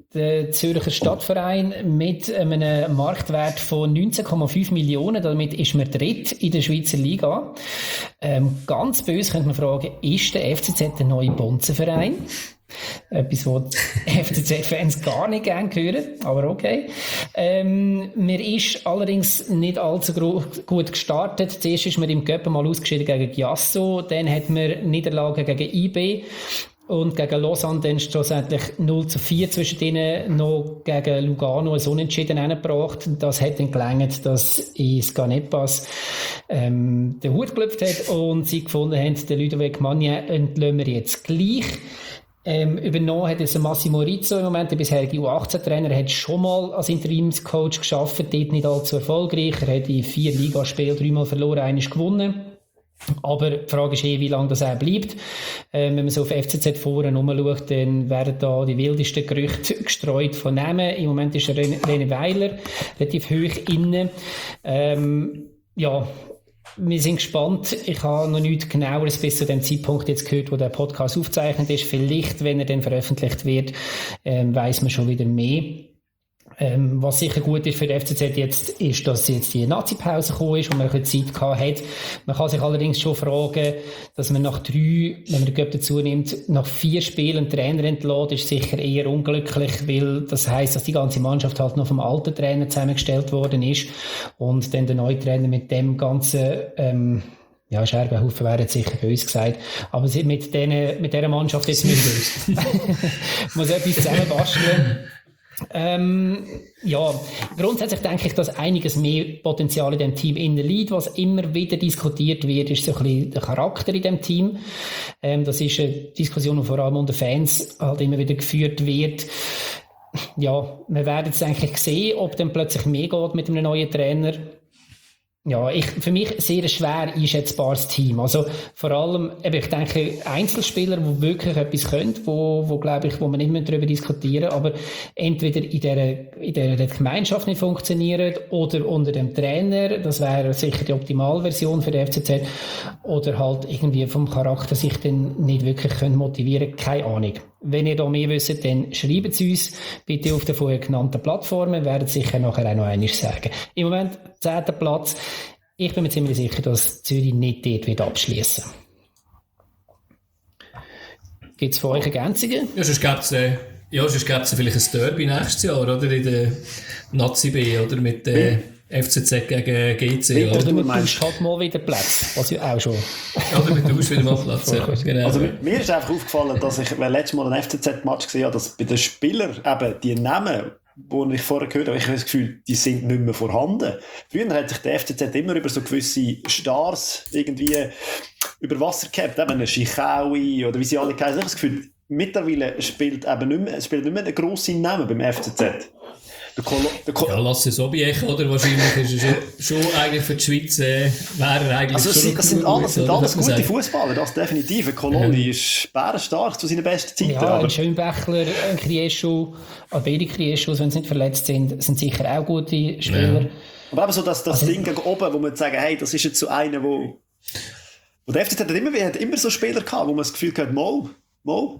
der Zürcher Stadtverein mit einem Marktwert von neunzehn Komma fünf Millionen. Damit ist man dritt in der Schweizer Liga. Ähm, ganz böse könnte man fragen, ist der F C Z der neue Bonzenverein? Etwas, was die F C Z-Fans gar nicht gerne hören, aber okay. Ähm, mir ist allerdings nicht allzu gro- gut gestartet. Zuerst ist man im Cup mal ausgeschieden gegen Giasso, dann hat man Niederlagen gegen I B und gegen Lausanne dann schlussendlich null zu vier zwischen denen noch gegen Lugano ein Unentschieden hingebracht. Das hat dann gelangt, dass ins Ganepas ähm, den Hut gelöpft hat und sie gefunden haben, den Ludovic Magnin entlösen wir jetzt gleich. Ähm, übernommen hat es Massimo Rizzo im Moment, der bisherige U achtzehn Trainer, hat schon mal als Interimscoach gearbeitet, dort nicht allzu erfolgreich. Er hat in vier Ligaspielen dreimal verloren, eines gewonnen. Aber die Frage ist eh, wie lange das auch bleibt. Ähm, wenn man so auf F C Z-Foren rumschaut, dann werden da die wildesten Gerüchte gestreut von Namen. Im Moment ist René, René Weiler relativ hoch inne. Ähm, ja, wir sind gespannt. Ich habe noch nichts Genaueres bis zu dem Zeitpunkt jetzt gehört, wo der Podcast aufgezeichnet ist. Vielleicht, wenn er dann veröffentlicht wird, ähm, weiss man schon wieder mehr. Ähm, was sicher gut ist für den F C Z jetzt, ist, dass jetzt die Nazi-Pause gekommen ist und man ein bisschen Zeit gehabt hat. Man kann sich allerdings schon fragen, dass man nach drei, wenn man den Cup dazu nimmt, nach vier Spielen einen Trainer entlässt, ist sicher eher unglücklich, weil das heisst, dass die ganze Mannschaft halt noch vom alten Trainer zusammengestellt worden ist und dann der neue Trainer mit dem ganzen, ähm, ja, Scherbenhaufen wäre jetzt sicher bei uns gesagt. Aber sie mit denen, mit dieser Mannschaft jetzt müssen muss etwas zusammenbasteln. Ähm, ja, grundsätzlich denke ich, dass einiges mehr Potenzial in dem Team innen liegt. Was immer wieder diskutiert wird, ist so ein bisschen der Charakter in dem Team. Ähm, das ist eine Diskussion, die vor allem unter Fans halt immer wieder geführt wird. Ja, wir werden jetzt eigentlich sehen, ob dann plötzlich mehr geht mit einem neuen Trainer. Ja, ich, für mich sehr ein schwer einschätzbares Team. Also, vor allem, eben, ich denke, Einzelspieler, die wirklich etwas können, wo, wo, glaube ich, wo man nicht mehr darüber diskutieren, aber entweder in der, in der, der Gemeinschaft nicht funktionieren oder unter dem Trainer, das wäre sicher die Optimalversion für den F C Z, oder halt irgendwie vom Charakter sich dann nicht wirklich können motivieren, keine Ahnung. Wenn ihr da mehr wisst, dann schreibt es uns bitte auf den vorher genannten Plattformen. Wir werden sicher nachher auch noch einiges sagen. Im Moment zehnter Platz. Ich bin mir ziemlich sicher, dass Zürich nicht dort wird abschließen. Gibt es für euch Ergänzungen?
Ja, sonst gibt es äh, ja, vielleicht ein Derby nächstes Jahr, oder? In der Nazi B, oder? Mit der äh, F C Z gegen G C.
Oder du tauschst halt mal wieder Platz, was ja auch schon.
Oder du tauschst wieder mal Platz, ja. Genau.
Also mir ist einfach aufgefallen, dass ich letztes Mal einen F C Z-Match gesehen habe, dass bei den Spielern eben die Namen, die ich vorher gehört habe, ich habe das Gefühl, die sind nicht mehr vorhanden. Früher hat sich der F C Z immer über so gewisse Stars irgendwie über Wasser gehabt, eben eine Schichaui oder wie sie alle heißen. Ich habe das Gefühl, mittlerweile spielt eben nicht mehr, spielt nicht mehr einen grossen Namen beim F C Z. Der Kolo- der Kolo-
ja, Lasse Sobiech, oder? Wahrscheinlich ist er schon, schon eigentlich für die Schweiz, äh, wäre er eigentlich
also
schon
das sind,
gut,
alles, sind
oder?
alles gute Fußballer, das definitiv. Ein Koloni ja. ist bärenstark zu seinen besten Zeiten.
Ja, aber ein Schönbächler, ein Krieschu, beide Krieschu, wenn sie nicht verletzt sind, sind sicher auch gute Spieler. Ja.
Aber eben so das, das also, Ding gegen oben, wo man sagen, hey, das ist jetzt so einer, wo, wo der F C Z hat immer, hat immer so Spieler gehabt, wo man das Gefühl hat, mal, mal.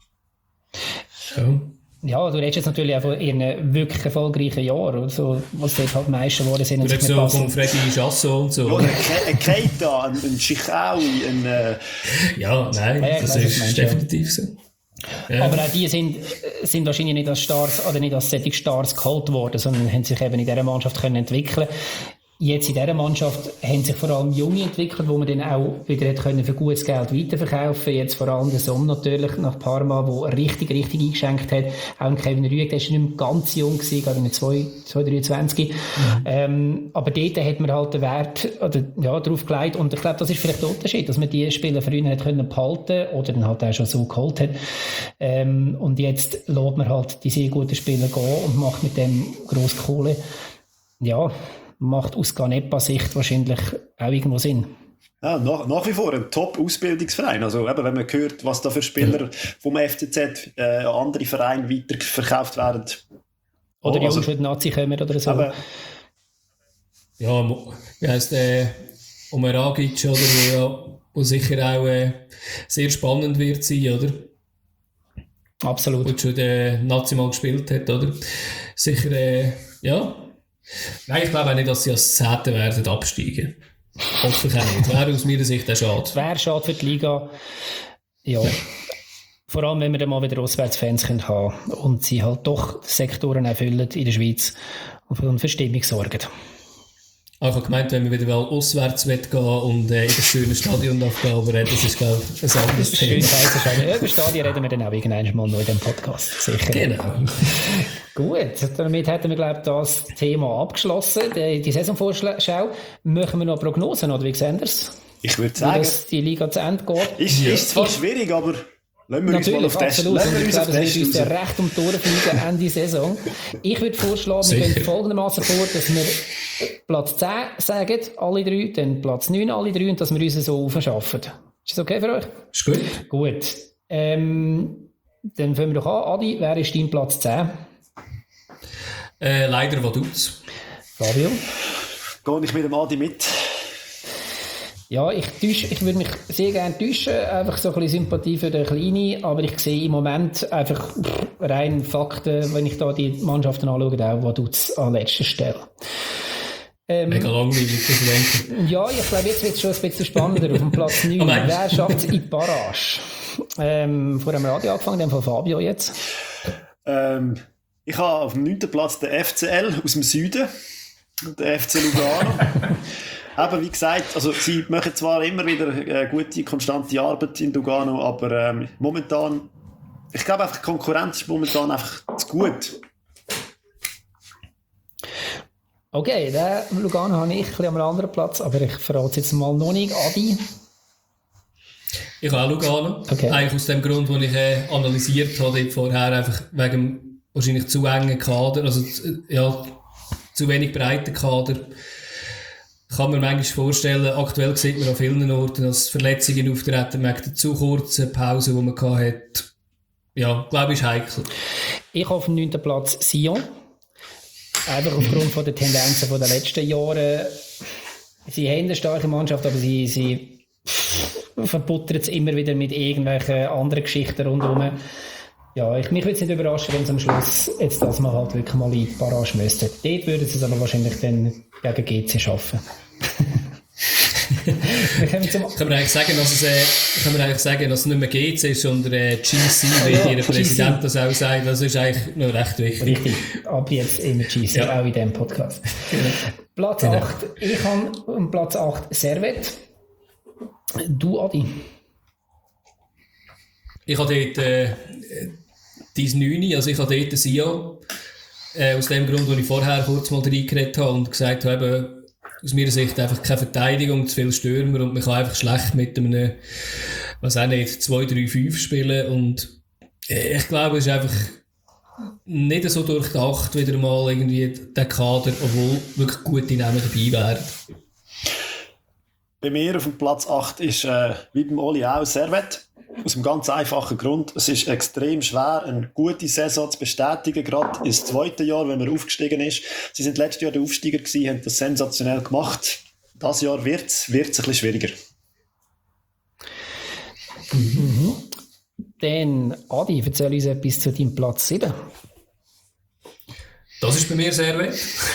Ja. Ja, du redest jetzt natürlich auch von ihren wirklich erfolgreichen Jahren, so, was dort halt meisten geworden sind.
Du redest so von Freddy Chasso und so.
Ja, ein Keita, ein, ein Schichaui, ein... Äh
ja, nein, ja, das ist meinst, definitiv ja. so. Ja.
Aber auch die sind, sind wahrscheinlich nicht als Stars, oder nicht als solche Stars geholt worden, sondern haben sich eben in dieser Mannschaft können entwickeln. Jetzt in dieser Mannschaft haben sich vor allem Junge entwickelt, wo man dann auch wieder können für gutes Geld weiterverkaufen. Jetzt vor allem der Sohn natürlich nach Parma, der richtig, richtig eingeschenkt hat. Auch ein Kevin Rüegg, der ist nicht mehr ganz jung gewesen, gerade mit zwei, zwei dreiundzwanzig. Mhm. Ähm, aber dort hat man halt den Wert, oder, ja, drauf gelegt. Und ich glaube, das ist vielleicht der Unterschied, dass man die Spieler früher hat können behalten oder dann halt auch schon so geholt hat. Ähm, und jetzt lässt man halt die sehr guten Spieler gehen und macht mit dem grosse Kohle. Ja, macht aus Ganepa-Sicht wahrscheinlich auch irgendwo Sinn.
Ja, nach, nach wie vor ein Top-Ausbildungsverein. Also eben, wenn man hört, was da für Spieler vom F C Z äh, an andere Vereine weiterverkauft werden.
Oder
oh,
Jungs,
also,
die die Nazi kommen oder so.
Aber,
ja, wie heisst der Omeragic, oder, wo, ja, wo sicher auch äh, sehr spannend wird sein, oder?
Absolut.
Und schon der National gespielt hat, oder? Sicher, äh, ja. Nein, ich glaube auch nicht, dass sie als Zehnte werden absteigen. Hoffentlich auch nicht. Wäre aus meiner Sicht auch schade.
Wäre schade für die Liga. Ja. Vor allem, wenn wir dann mal wieder Auswärtsfans haben können und sie halt doch Sektoren erfüllen in der Schweiz und für Stimmung sorgen.
Ich habe gemeint, wenn wir wieder mal auswärts gehen und äh, in das schöne Stadion aufgehen, aber äh, das ist, glaube ich, ein anderes Thema.
Schön, über Stadion reden wir dann auch irgendwann mal noch in diesem Podcast. Sicher.
Genau.
Gut, damit hätten wir, glaube ich, das Thema abgeschlossen. Die, die Saisonvorschau. Machen wir noch Prognosen, oder wie sehen Sie es?
Ich würde sagen,
dass die Liga zu Ende geht.
Ist, ja. ist zwar schwierig, aber lassen wir
Natürlich,
uns mal auf das.
absolut.
Lassen wir
ich
uns
glaube,
auf
es
das
wird uns ja recht um die Tore fliegen Ende Saison. Ich würde vorschlagen, wir gehen folgendermaßen vor, dass wir Platz zehn sagen, alle drei, dann Platz neun, alle drei, und dass wir uns so aufschaffen. Ist das okay für euch?
Ist gut.
Gut. Ähm, dann fangen wir doch an. Adi, wer ist dein Platz zehn?
Äh, leider Vaduz.
Fabio?
Gehe ich mit dem Adi mit?
Ja, ich, täusche, ich würde mich sehr gerne täuschen, einfach so ein bisschen Sympathie für den Kleinen, aber ich sehe im Moment einfach pff, rein Fakten, wenn ich da die Mannschaften anschaue, auch Vaduz an letzter Stelle. Ähm,
Mega langweilig, das denke
Ja, ich glaube, jetzt wird es schon ein bisschen spannender. Auf dem Platz neun.
Oh
Wer schafft es in die Barrage? Ähm, vor dem Radio angefangen, in dem Fall Fabio jetzt.
Ähm, ich habe auf dem neunten Platz den F C L aus dem Süden, der F C Lugano. Eben, wie gesagt, also sie machen zwar immer wieder äh, gute, konstante Arbeit in Lugano, aber ähm, momentan, ich glaube einfach, die Konkurrenz ist momentan einfach zu gut.
Okay, den Lugano habe ich ein bisschen an einem anderen Platz, aber ich verrate es jetzt mal noch nicht. Adi?
Ich habe auch Lugano.
Okay.
Eigentlich aus dem Grund, den ich äh, analysiert habe vorher, einfach wegen dem wahrscheinlich zu engen Kader, also ja, zu wenig breiten Kader. Kann man manchmal vorstellen, aktuell sieht man an vielen Orten, dass Verletzungen auftreten wegen der zu kurzen Pause, die man hatte. Ja, glaube ich, ist heikel.
Ich habe auf dem neunten Platz Sion. Einfach aufgrund von der Tendenzen der letzten Jahre. Sie haben eine starke Mannschaft, aber sie, sie verbuttern es immer wieder mit irgendwelchen anderen Geschichten rundherum. Ja, ich, mich würde es nicht überraschen, wenn sie am Schluss jetzt das mal halt wirklich mal in die Barrage müssten. Dort würden sie es aber wahrscheinlich dann gegen G C schaffen. Wir können zum
Können wir eigentlich sagen, dass es, äh, können wir eigentlich sagen, dass es nicht mehr G C ist, sondern äh, G C, wie
ja,
ihr Präsident das auch sagt. Das ist eigentlich noch recht wichtig.
Richtig. Ab jetzt immer G C, ja. Auch in diesem Podcast. Genau. Platz
genau.
acht. Ich habe um Platz acht Servet. Du, Adi?
Ich habe dort äh, dein neun, also ich habe dort Sion. Äh, aus dem Grund, wo ich vorher kurz mal reingeredet habe und gesagt habe, eben, aus meiner Sicht einfach keine Verteidigung, zu viele Stürmer und man kann einfach schlecht mit einem, was auch nicht, zwei, drei, fünf spielen und äh, ich glaube, es ist einfach nicht so durchdacht wieder mal irgendwie der Kader, obwohl wirklich gute Namen dabei wären.
Bei mir auf dem Platz acht ist äh, wie beim Oli auch Servet. Aus einem ganz einfachen Grund. Es ist extrem schwer, eine gute Saison zu bestätigen, gerade ins zweite Jahr, wenn man aufgestiegen ist. Sie sind letztes Jahr der Aufsteiger gewesen, haben das sensationell gemacht. Das Jahr wird es ein bisschen schwieriger.
Mhm. Dann, Adi, erzähl uns etwas zu deinem Platz sieben.
Das ist bei mir sehr weit.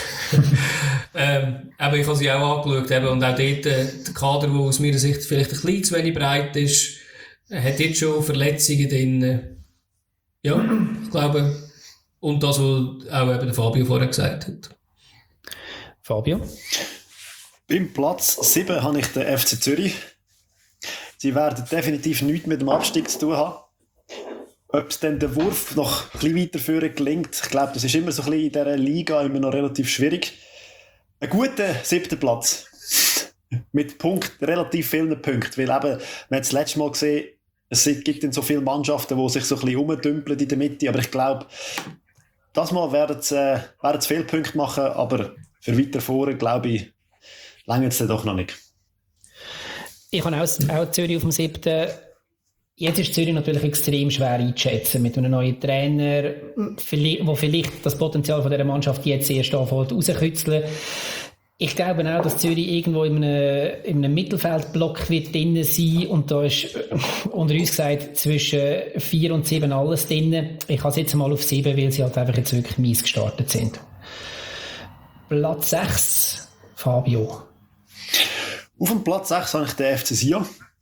ähm, aber ich habe sie auch angeschaut eben, und auch dort äh, der Kader, der aus meiner Sicht vielleicht ein bisschen zu wenig breit ist, hat jetzt schon Verletzungen drin. Ja, ich glaube. Und das, was auch eben der Fabio vorher gesagt hat.
Fabio?
Beim Platz sieben habe ich den F C Zürich. Sie werden definitiv nichts mit dem Abstieg zu tun haben. Ob es dann der Wurf noch ein bisschen weiter führen gelingt, ich glaube, das ist immer so ein bisschen in dieser Liga immer noch relativ schwierig. Ein guter siebter Platz. Mit Punkt, relativ vielen Punkten. Weil eben, wir haben das letzte Mal gesehen, es gibt dann so viele Mannschaften, die sich so ein bisschen rumdümpeln in der Mitte. Aber ich glaube, das Mal werden sie, äh, werden sie viele Punkte machen, aber für weiter vorne, glaube ich, reicht es dann doch noch nicht.
Ich habe auch, auch Zürich auf dem siebten. Jetzt ist Zürich natürlich extrem schwer einzuschätzen mit einem neuen Trainer, der vielleicht das Potenzial von dieser Mannschaft jetzt erst anfängt rauszukitzeln. Ich glaube auch, dass Zürich irgendwo in einem, in einem Mittelfeldblock wird drin sein und da ist unter uns gesagt zwischen vier und sieben alles drin. Ich habe es jetzt mal auf sieben, weil sie halt einfach jetzt wirklich mies gestartet sind. Platz sechs, Fabio.
Auf dem Platz sechs habe ich den F C Sion.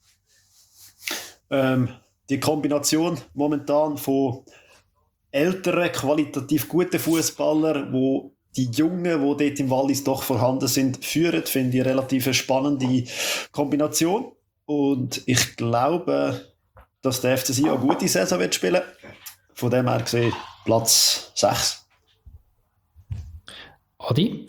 Ähm, die Kombination momentan von älteren, qualitativ guten Fußballern, die die Jungen, die dort im Wallis doch vorhanden sind, führen, finde ich eine relativ spannende Kombination. Und ich glaube, dass der F C Sion eine gute Saison wird spielen. Von dem her gesehen Platz sechs.
Adi?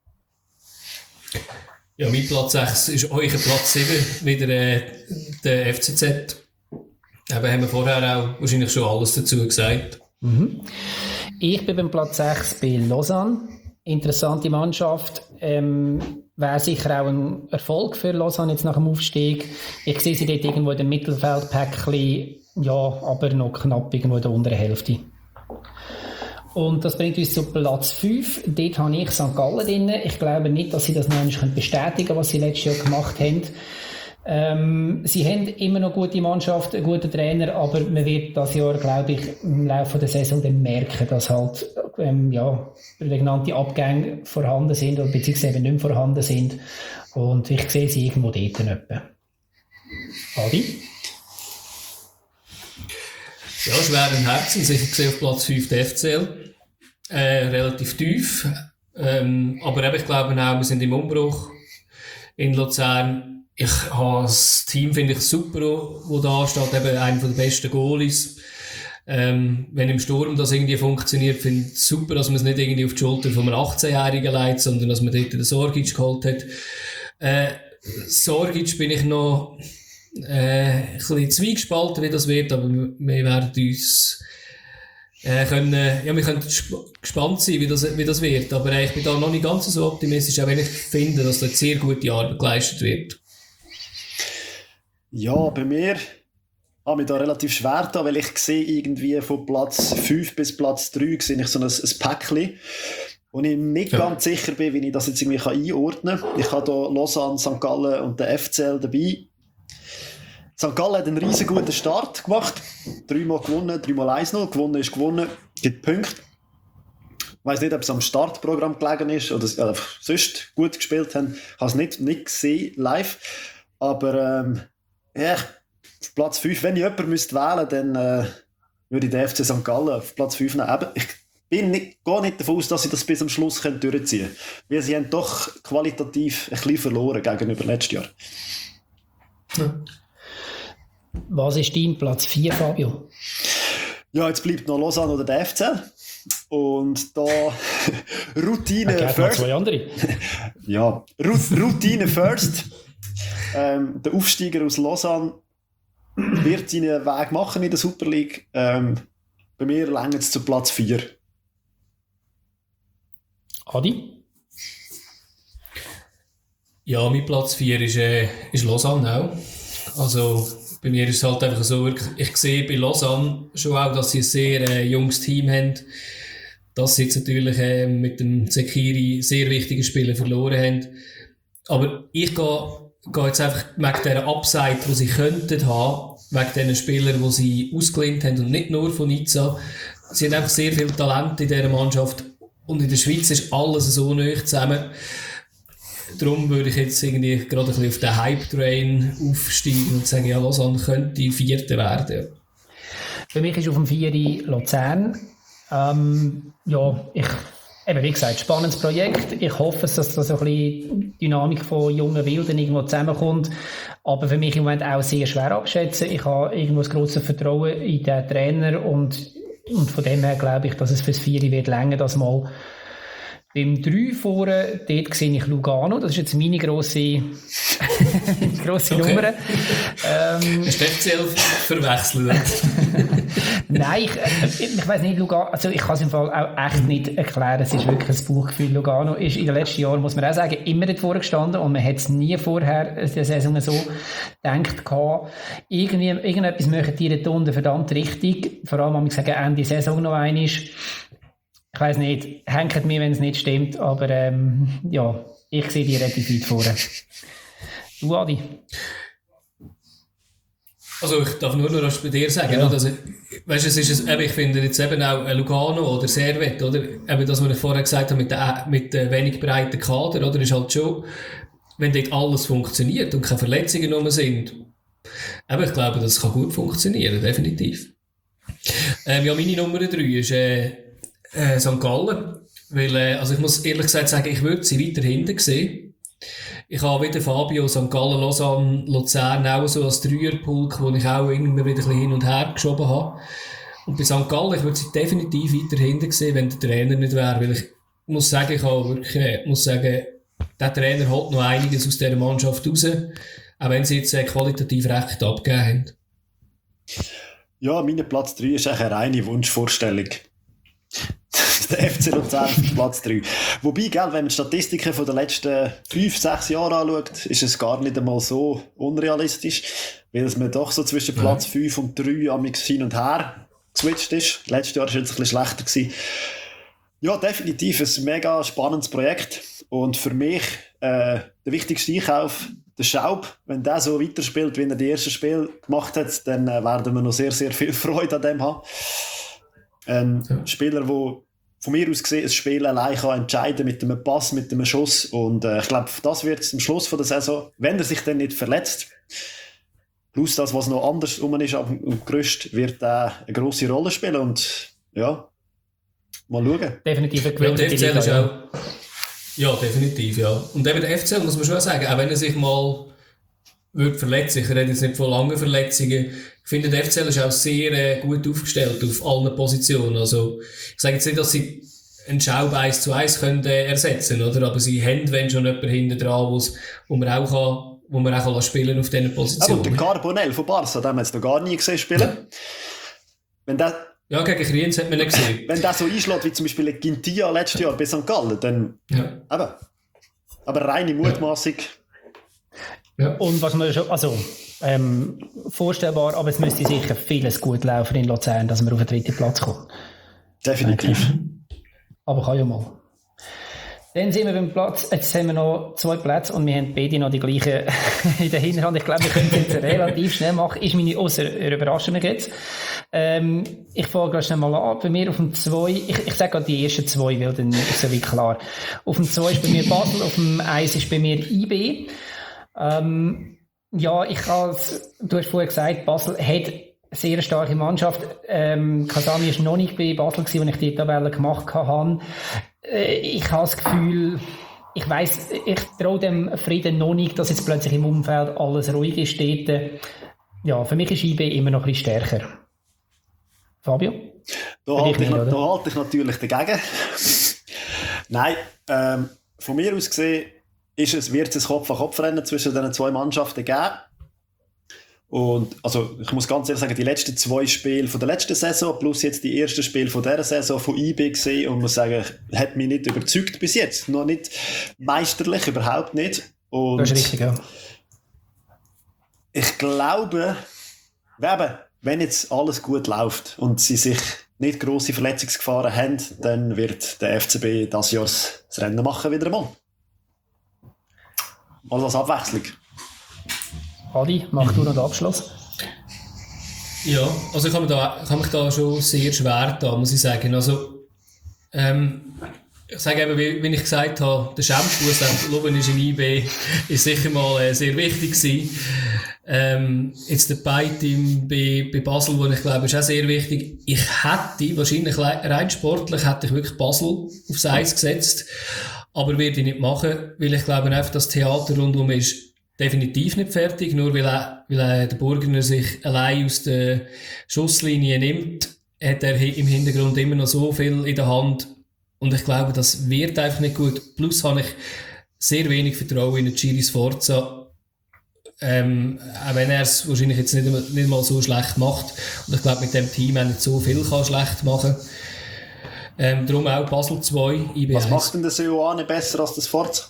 Ja, mein Platz sechs ist euer Platz sieben, wieder äh, der F C Z. Eben haben wir vorher auch wahrscheinlich schon alles dazu gesagt.
Mhm. Ich bin beim Platz sechs bei Lausanne. Interessante Mannschaft. Ähm, wäre sicher auch ein Erfolg für Lausanne jetzt nach dem Aufstieg. Ich sehe sie dort irgendwo in dem Mittelfeldpäckchen, ja, aber noch knapp irgendwo in der unteren Hälfte. Und das bringt uns zu Platz fünf. Dort habe ich Sankt Gallen drin. Ich glaube nicht, dass sie das noch nicht bestätigen können, was sie letztes Jahr gemacht haben. Ähm, sie haben immer noch gute Mannschaft, einen guten Trainer, aber man wird das Jahr, glaube ich, im Laufe der Saison dann merken, dass halt ähm, ja, prägnante Abgänge vorhanden sind oder beziehungsweise eben nicht mehr vorhanden sind. Und ich sehe sie irgendwo dort etwa. Adi?
Ja, schweren Herzens. Ich sehe auf Platz fünf den F C L. Äh, relativ tief. Ähm, aber eben, ich glaube auch, wir sind im Umbruch in Luzern. Ich habe das Team, finde ich, super, wo da steht, eben einer der besten Goalies. Ähm, wenn im Sturm das irgendwie funktioniert, finde ich es super, dass man es nicht irgendwie auf die Schulter von einem achtzehnjährigen legt, sondern dass man dort den Sorgic geholt hat. Äh, Sorgic bin ich noch äh, ein bisschen zwiegespalten, wie das wird, aber wir werden uns äh, können, ja, wir können sp- gespannt sein, wie das, wie das wird. Aber äh, ich bin da noch nicht ganz so optimistisch, auch wenn ich finde, dass da sehr gute Arbeit geleistet wird.
Ja, bei mir habe ich da relativ schwer da, weil ich sehe irgendwie von Platz fünf bis Platz drei sehe ich so ein, ein Päckchen, wo ich nicht ja. ganz sicher bin, wie ich das jetzt irgendwie einordnen kann. Ich habe hier Lausanne, Sankt Gallen und den F C L dabei. Sankt Gallen hat einen riesen guten Start gemacht. Dreimal gewonnen, dreimal eins null. Gewonnen ist gewonnen, gibt Punkte. Ich weiss nicht, ob es am Startprogramm gelegen ist oder äh, sonst gut gespielt haben. Ich habe es nicht, nicht gesehen live. Aber ähm, ja, auf Platz fünf, wenn ich jemanden müsste wählen müsste, dann äh, würde ich den F C Sankt Gallen auf Platz fünf nehmen. Aber ich bin nicht, gehe nicht davon aus, dass sie das bis zum Schluss können durchziehen können. Weil sie haben doch qualitativ ein bisschen verloren gegenüber letztes Jahr.
Hm. Was ist dein Platz vier, Fabio?
Ja, jetzt bleibt noch Lausanne oder der F C L. Und da Routine
okay,
first.
Zwei andere.
Ja, Routine first. Ähm, der Aufsteiger aus Lausanne wird seinen Weg machen in der Super League. Ähm, bei mir reicht es zu Platz vier.
Adi?
Ja, mein Platz vier ist, äh, ist Lausanne auch. Also bei mir ist es halt einfach so, ich sehe bei Lausanne schon auch, dass sie ein sehr äh, junges Team haben. Dass sie jetzt natürlich äh, mit dem Zekiri sehr wichtige Spiele verloren haben. Aber ich gehe gehe jetzt einfach wegen dieser Upside, die sie könnten haben, wegen diesen Spielern, die sie ausgelehnt haben und nicht nur von Nizza. Sie haben einfach sehr viel Talent in dieser Mannschaft und in der Schweiz ist alles so nahe zusammen. Darum würde ich jetzt irgendwie gerade ein bisschen auf den Hype-Train aufsteigen und sagen, ja, Lausanne könnte die Vierte werden.
Für mich ist auf dem Vieri Luzern. Ähm, ja, ich, eben wie gesagt, spannendes Projekt. Ich hoffe, dass das so ein bisschen die Dynamik von jungen Wilden irgendwo zusammenkommt. Aber für mich im Moment auch sehr schwer abschätzen. Ich habe irgendwo das grosse Vertrauen in den Trainer und, und von dem her glaube ich, dass es fürs Vieri wird länger, das mal. Beim drei vorne, dort sehe ich Lugano. Das ist jetzt meine grosse, grosse okay. Nummer. Ähm,
Hast du F C L verwechselt?
Nein, ich, ich weiss nicht, Lugano, also ich kann es im Fall auch echt nicht erklären. Es ist wirklich ein Bauchgefühl. Lugano ist in den letzten Jahren, muss man auch sagen, immer dort vorgestanden und man hat es nie vorher in der Saison so gedacht gehabt. Irgendwie, irgendetwas machen die dort unten verdammt richtig. Vor allem, wenn ich sage, Ende Saison noch einmal. Ich weiss nicht, hängt mir, wenn es nicht stimmt, aber ähm, ja, Ich sehe die relativ weit vorne. Du, Adi?
Also ich darf nur noch was bei dir sagen.
Ja.
Also, weißt, es ist ein, ich finde jetzt eben auch Lugano oder Servette, oder? Eben das, was ich vorher gesagt habe, mit der, mit der wenig breiten Kader, oder? Ist halt schon, wenn dort alles funktioniert und keine Verletzungen nur sind. Aber ich glaube, das kann gut funktionieren, definitiv. Ähm, ja, meine Nummer drei ist äh, äh, Sankt Gallen. Weil, äh, also ich muss ehrlich gesagt sagen, ich würde sie weiter hinten sehen. Ich habe wieder Fabio, Sankt Gallen, Lausanne, Luzern auch so als Dreierpulk, wo ich auch immer wieder ein bisschen hin und her geschoben habe. Und bei Sankt Gallen, ich würde sie definitiv weiter hinten sehen, wenn der Trainer nicht wäre. Weil ich muss sagen, ich habe wirklich, äh, muss sagen, der Trainer holt noch einiges aus dieser Mannschaft raus. Auch wenn sie jetzt äh, qualitativ recht abgegeben haben.
Ja, mein Platz drei ist eigentlich eine reine Wunschvorstellung. Der F C Luzern auf Platz drei. Wobei, gell, wenn man die Statistiken von den letzten fünf, sechs Jahren anschaut, ist es gar nicht einmal so unrealistisch, weil es mir doch so zwischen Platz fünf und drei amix hin und her geswitcht ist. Letztes Jahr war es ein bisschen schlechter gewesen. Ja, definitiv ein mega spannendes Projekt. Und für mich äh, der wichtigste Einkauf, der Schaub. Wenn der so weiterspielt, wie er die ersten Spiele gemacht hat, dann äh, werden wir noch sehr, sehr viel Freude an dem haben. Ein ja. Spieler, der von mir aus gesehen ein Spiel allein kann entscheiden mit einem Pass, mit einem Schuss. Und äh, ich glaube, das wird am Schluss von der Saison, wenn er sich dann nicht verletzt, plus das, was noch anders rum ist am Gerüst, wird er eine grosse Rolle spielen. Und ja, mal schauen.
Definitiv ein
Gewinn. Ja, der F C L ist auch... Ja, definitiv, ja. Und eben der F C L, muss man schon sagen, auch wenn er sich mal wird verletzen, ich rede jetzt nicht von langen Verletzungen, ich finde, der F C L ist auch sehr äh, gut aufgestellt auf allen Positionen. Also, ich sage jetzt nicht, dass sie einen Schaub eins zu eins können, äh, ersetzen können, oder? Aber sie haben, wenn schon jemand hinten dran, wo man auch kann, wo man auch kann spielen auf diesen Positionen.
Aber der Carbonell von Barca, den haben wir jetzt noch gar nie gesehen spielen. Ja. Wenn der,
ja, gegen Kriens hat man nicht gesehen.
Wenn der so einschlägt, wie zum Beispiel Gintia letztes Jahr bei Sankt Gallen, dann,
ja.
aber, aber reine Mutmaßung.
Ja. Und was man schon, also, ähm, vorstellbar, aber es müsste sicher vieles gut laufen in Luzern, dass wir auf den dritten Platz kommen.
Definitiv.
Okay. Aber kann ja mal. Dann sind wir beim Platz, jetzt haben wir noch zwei Plätze und wir haben beide noch die gleichen in der Hinterhand. Ich glaube, wir können es jetzt relativ schnell machen. Ist meine, ausser, überraschen mich jetzt. Ähm, ich fange gerade schnell mal an. Bei mir auf dem zwei, ich, ich sage gerade die ersten zwei, weil dann ist es wie klar. Auf dem zwei ist bei mir Basel, auf dem eins ist bei mir I B. Ähm, ja, ich als, du hast vorher gesagt, Basel hat eine sehr starke Mannschaft. Ähm, Kasami ist noch nicht bei Basel gewesen, als ich die Tabelle gemacht habe. Äh, ich habe das Gefühl, ich weiss, ich traue dem Frieden noch nicht, dass jetzt plötzlich im Umfeld alles ruhig ist. Dort, ja, für mich ist I B immer noch ein bisschen stärker. Fabio?
Da halte ich, da halte ich natürlich dagegen. Nein, ähm, von mir aus gesehen, ist es, wird es ein Kopf-an-Kopf-Rennen zwischen diesen zwei Mannschaften geben. Und, also, ich muss ganz ehrlich sagen, die letzten zwei Spiele von der letzten Saison plus jetzt die ersten Spiele von dieser Saison von I B gesehen und muss sagen, hat mich nicht überzeugt bis jetzt. Noch nicht meisterlich, überhaupt nicht. Und
das ist richtig, ja.
Ich glaube, eben, wenn jetzt alles gut läuft und sie sich nicht grosse Verletzungsgefahren haben, dann wird der F C B dieses Jahr das Rennen machen wieder mal. Also als Abwechslung.
Adi, mach du noch den Abschluss.
Ja, also ich kann, da, ich kann mich da schon sehr schwer da, muss ich sagen. Also, ähm, ich sage eben, wie, wie ich gesagt habe, der Schämpfuss, der Loben ist in I B, ist sicher mal äh, sehr wichtig gewesen. Ähm, jetzt der Beiteam bei, bei Basel, wo ich glaube, ist auch sehr wichtig. Ich hätte, wahrscheinlich rein sportlich, hätte ich wirklich Basel aufs Eis gesetzt. Aber werde ich nicht machen, weil ich glaube einfach, das Theater rundum ist definitiv nicht fertig, nur weil, er, weil er, der Burgener sich allein aus der Schusslinie nimmt, hat er im Hintergrund immer noch so viel in der Hand und ich glaube, das wird einfach nicht gut. Plus habe ich sehr wenig Vertrauen in den Giri Sforza, ähm, auch wenn er es wahrscheinlich jetzt nicht, nicht mal so schlecht macht und ich glaube, mit dem Team auch nicht so viel kann schlecht machen. Ähm, darum auch Basel zwei, I B eins.
Was macht denn der Seoane besser als das Forza?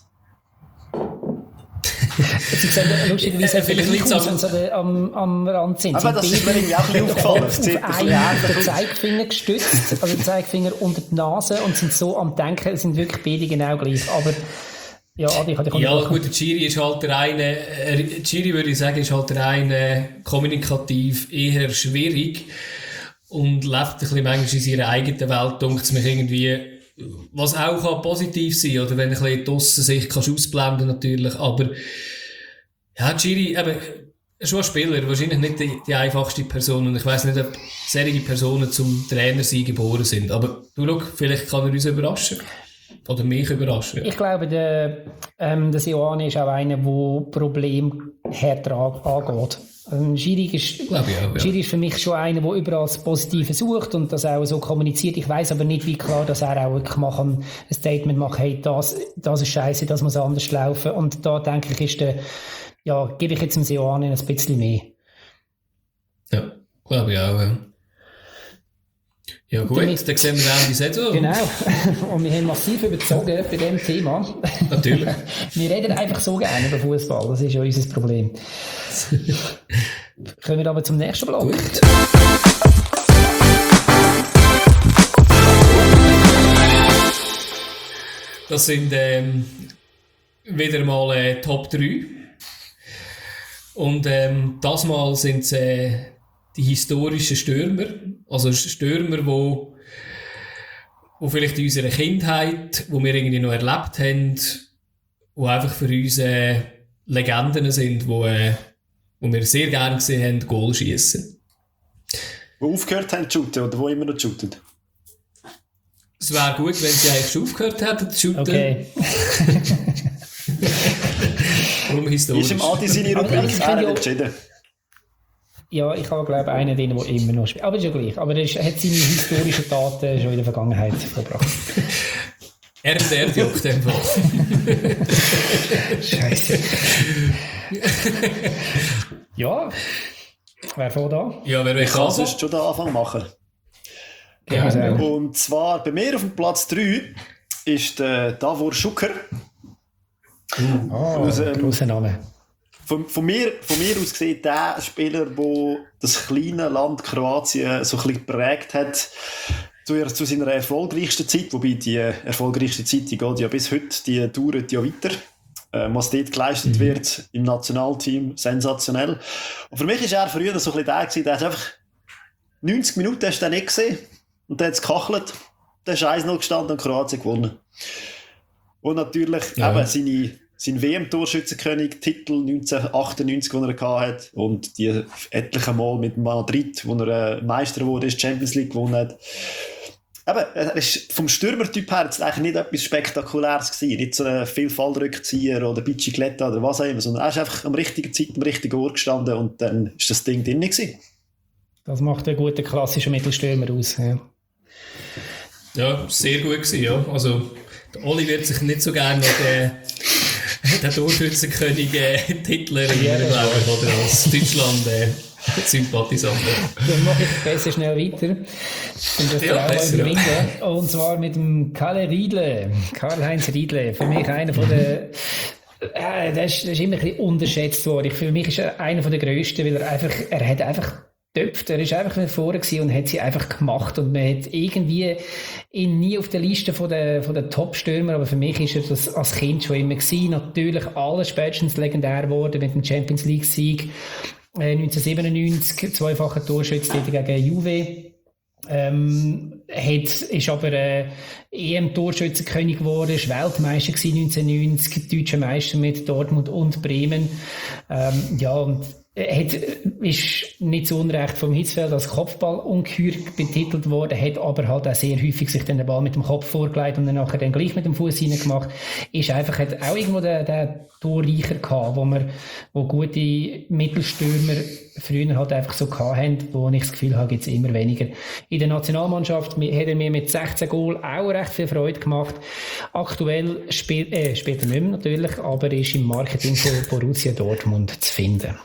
Sie sehen lustigerweise,
vielleicht liegt es
wenn sie am, am Rand sind.
Aber das ist mir irgendwie auch nicht aufgefallen.
Auf einen den Zeigefinger gestützt, also den Zeigefinger unter die Nase und sind so am Denken, sind wirklich beide genau gleich. Aber Ja, Adi, kann ich
Ja, gut, der Giri ist halt der eine, äh, Giri würde ich sagen, ist halt der eine kommunikativ eher schwierig und lebt ein bisschen manchmal in seiner eigenen Welt, denkt es mich irgendwie, was auch kann positiv sein, oder wenn ein bisschen draussen sich kannst ausblenden natürlich, aber ja, Giri, eben, schon ein Spieler, wahrscheinlich nicht die, die einfachste Person und ich weiss nicht, ob solche Personen zum Trainer sein geboren sind, aber du schau, vielleicht kann er uns überraschen. Oder mich überraschen. Ja.
Ich glaube, der, ähm, der Seoane ist auch einer, der Probleme härter angeht. Also Giri ist,
glaube ich auch, ja.
Giri ist für mich schon einer, der überall das Positive sucht und das auch so kommuniziert. Ich weiss aber nicht, wie klar, dass er auch wirklich mal ein Statement macht, hey, das, das ist scheiße, das muss anders laufen. Und da denke ich, ist der, ja, gebe ich jetzt dem Seoane ein bisschen mehr.
Ja, glaube ich auch, ja. Ja gut, damit, dann sehen wir auch die Saison.
Genau, und wir haben massiv überzogen bei diesem Thema.
Natürlich.
Wir reden einfach so gerne über Fußball, das ist ja unser Problem. Kommen wir aber zum nächsten Block.
Gut. Das sind ähm, wieder mal äh, Top drei. Und ähm, das Mal sind es äh, die historischen Stürmer, also Stürmer, wo, wo vielleicht in unserer Kindheit, wo wir irgendwie noch erlebt haben, wo einfach für uns äh, Legenden sind, wo, äh, wo wir sehr gerne gesehen haben, Goal schiessen.
Wo aufgehört haben zu shooten oder wo immer noch shooten?
Es wäre gut, wenn sie eigentlich schon aufgehört hätten zu shooten.
Okay.
Warum historisch?
Ist im Adi seine Rubrik, er hat entschieden.
Ja, ich habe, glaube ich, einen, den der immer noch spielt. Aber ist ja gleich. Aber er hat seine historischen Daten schon in der Vergangenheit verbracht.
Er und er juckt einfach.
Scheiße. Ja, wer vor da?
Ja, wer will
Ich kann sonst schon den Anfang machen.
Ja,
ja. Und zwar bei mir auf dem Platz drei ist der Davor Šuker.
Oh, aus, ähm, grosser Name.
Von, von, mir, von mir aus gesehen der Spieler, der das kleine Land Kroatien so ein bisschen geprägt hat zu, zu seiner erfolgreichsten Zeit, wobei die erfolgreichste Zeit, die geht ja bis heute, die dauert ja weiter. Äh, was dort geleistet mhm. wird im Nationalteam, sensationell. Und für mich war er früher so ein bisschen der gewesen, der hat einfach neunzig Minuten hast du den nicht gesehen und der hat es gekachelt, der ist eins null gestanden und Kroatien gewonnen. Und natürlich ja. eben seine sein W M-Torschützenkönig-Titel neunzehnhundertachtundneunzig, den er hatte, und die etliche Mal mit Madrid, wo er Meister wurde, Champions League gewonnen hat. Eben, er ist vom Stürmertyp her jetzt eigentlich nicht etwas Spektakuläres gewesen. Nicht so ein viel Fallrückzieher oder Bicicletta oder was auch immer, sondern er ist einfach am richtigen Zeit, am richtigen Ort gestanden und dann ist das Ding drin gewesen. Das
macht einen guten klassischen Mittelstürmer aus. Ja,
ja sehr gut gewesen, ja. Also, der Oli wird sich nicht so gerne noch den der Torschützenkönig äh, Titel erinnern, glaube ich, oder als Deutschland äh, Sympathisant.
Dann mache ich besser schnell weiter. Und das
ja, besser,
ja. Und zwar mit dem Kalle Riedle, Karl-Heinz Riedle. Für mich einer von der äh, der, ist, der ist immer ein bisschen unterschätzt worden. Für mich ist er einer von der grössten, weil er einfach, er hat einfach töpft. Er ist einfach vorne gewesen und hat sie einfach gemacht. Und man hat irgendwie ihn nie auf der Liste von der, von der Top-Stürmer, aber für mich ist er das als Kind schon immer gewesen. Natürlich alles spätestens legendär geworden mit dem Champions League-Sieg äh, neunzehnhundertsiebenundneunzig, zweifacher Torschütze gegen Juve. Ähm, hat, ist aber äh, E M-Torschützenkönig geworden, ist Weltmeister gewesen neunzehnhundertneunzig, deutscher Meister mit Dortmund und Bremen. Ähm, ja, und hat, ist nicht zu Unrecht vom Hitzfeld als Kopfballungeheuer betitelt worden, hat aber halt auch sehr häufig sich den Ball mit dem Kopf vorgelegt und dann nachher dann gleich mit dem Fuß reingemacht. Ist einfach, hat auch irgendwo den, den Torreicher gehabt, wo wir, wo gute Mittelstürmer früher halt einfach so gehabt haben, wo ich das Gefühl habe, gibt es immer weniger. In der Nationalmannschaft hat er mir mit sechzehn Goal auch recht viel Freude gemacht. Aktuell spielt, äh, spielt er nicht mehr natürlich, aber ist im Marketing von Borussia Dortmund zu finden.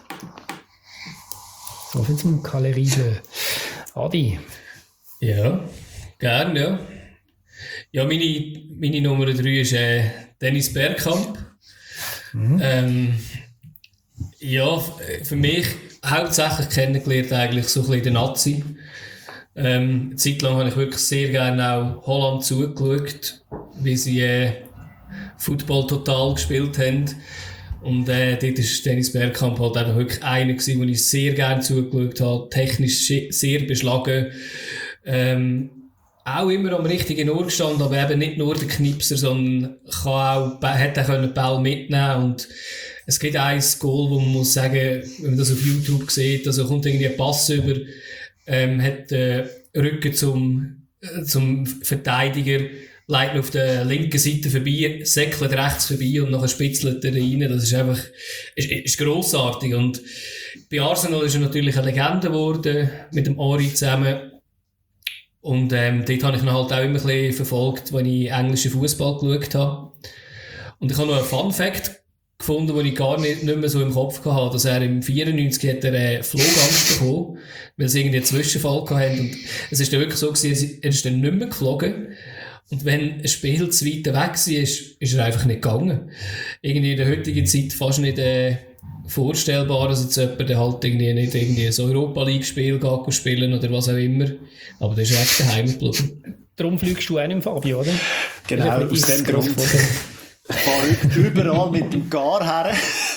So viel zum Kalle Riedle. Adi?
Ja, gern, ja. Ja, meine, meine Nummer drei ist äh, Dennis Bergkamp. Mhm. Ähm, ja, für mich hauptsächlich kennengelernt eigentlich so ein bisschen den Nazi. Ähm, eine Zeit lang habe ich wirklich sehr gerne auch Holland zugeschaut, wie sie äh, Football total gespielt haben. Und äh, dort war Dennis Bergkamp halt einfach wirklich einer gewesen, den ich sehr gerne zugeschaut habe. Technisch sehr beschlagen. Ähm, auch immer am richtigen Ort gestanden, aber eben nicht nur der Knipser, sondern kann auch, hat auch den Ball mitnehmen. Und es gibt ein Goal, wo man muss sagen, wenn man das auf YouTube sieht, also kommt irgendwie ein Pass über, ähm, hat den äh, Rücken zum, äh, zum Verteidiger, leitet auf der linken Seite vorbei, säckelt rechts vorbei und nachher spitzelt er rein. Das ist einfach, ist, ist grossartig. Und bei Arsenal ist er natürlich eine Legende geworden, mit dem Henry zusammen. Und, ähm, dort habe ich ihn halt auch immer ein bisschen verfolgt, als ich englischen Fußball geschaut habe. Und ich habe noch einen Fun-Fact gefunden, den ich gar nicht, nicht mehr so im Kopf hatte, dass er im vierundneunzig hat er eine Flugangst bekommen, weil sie irgendwie einen Zwischenfall hatten. Und es ist dann wirklich so gewesen, er ist dann nicht mehr geflogen. Und wenn ein Spiel zu weit weg war, ist, ist er einfach nicht gegangen. Irgendwie in der heutigen Zeit fast nicht äh, vorstellbar, dass jetzt jemand halt irgendwie nicht irgendwie ein Europa-League-Spiel geht spielen oder was auch immer. Aber das ist echt daheim geblieben.
Darum fliegst du auch nicht, Fabio, oder?
Genau, aus dem Grund. Ich fahre überall mit dem Gar her.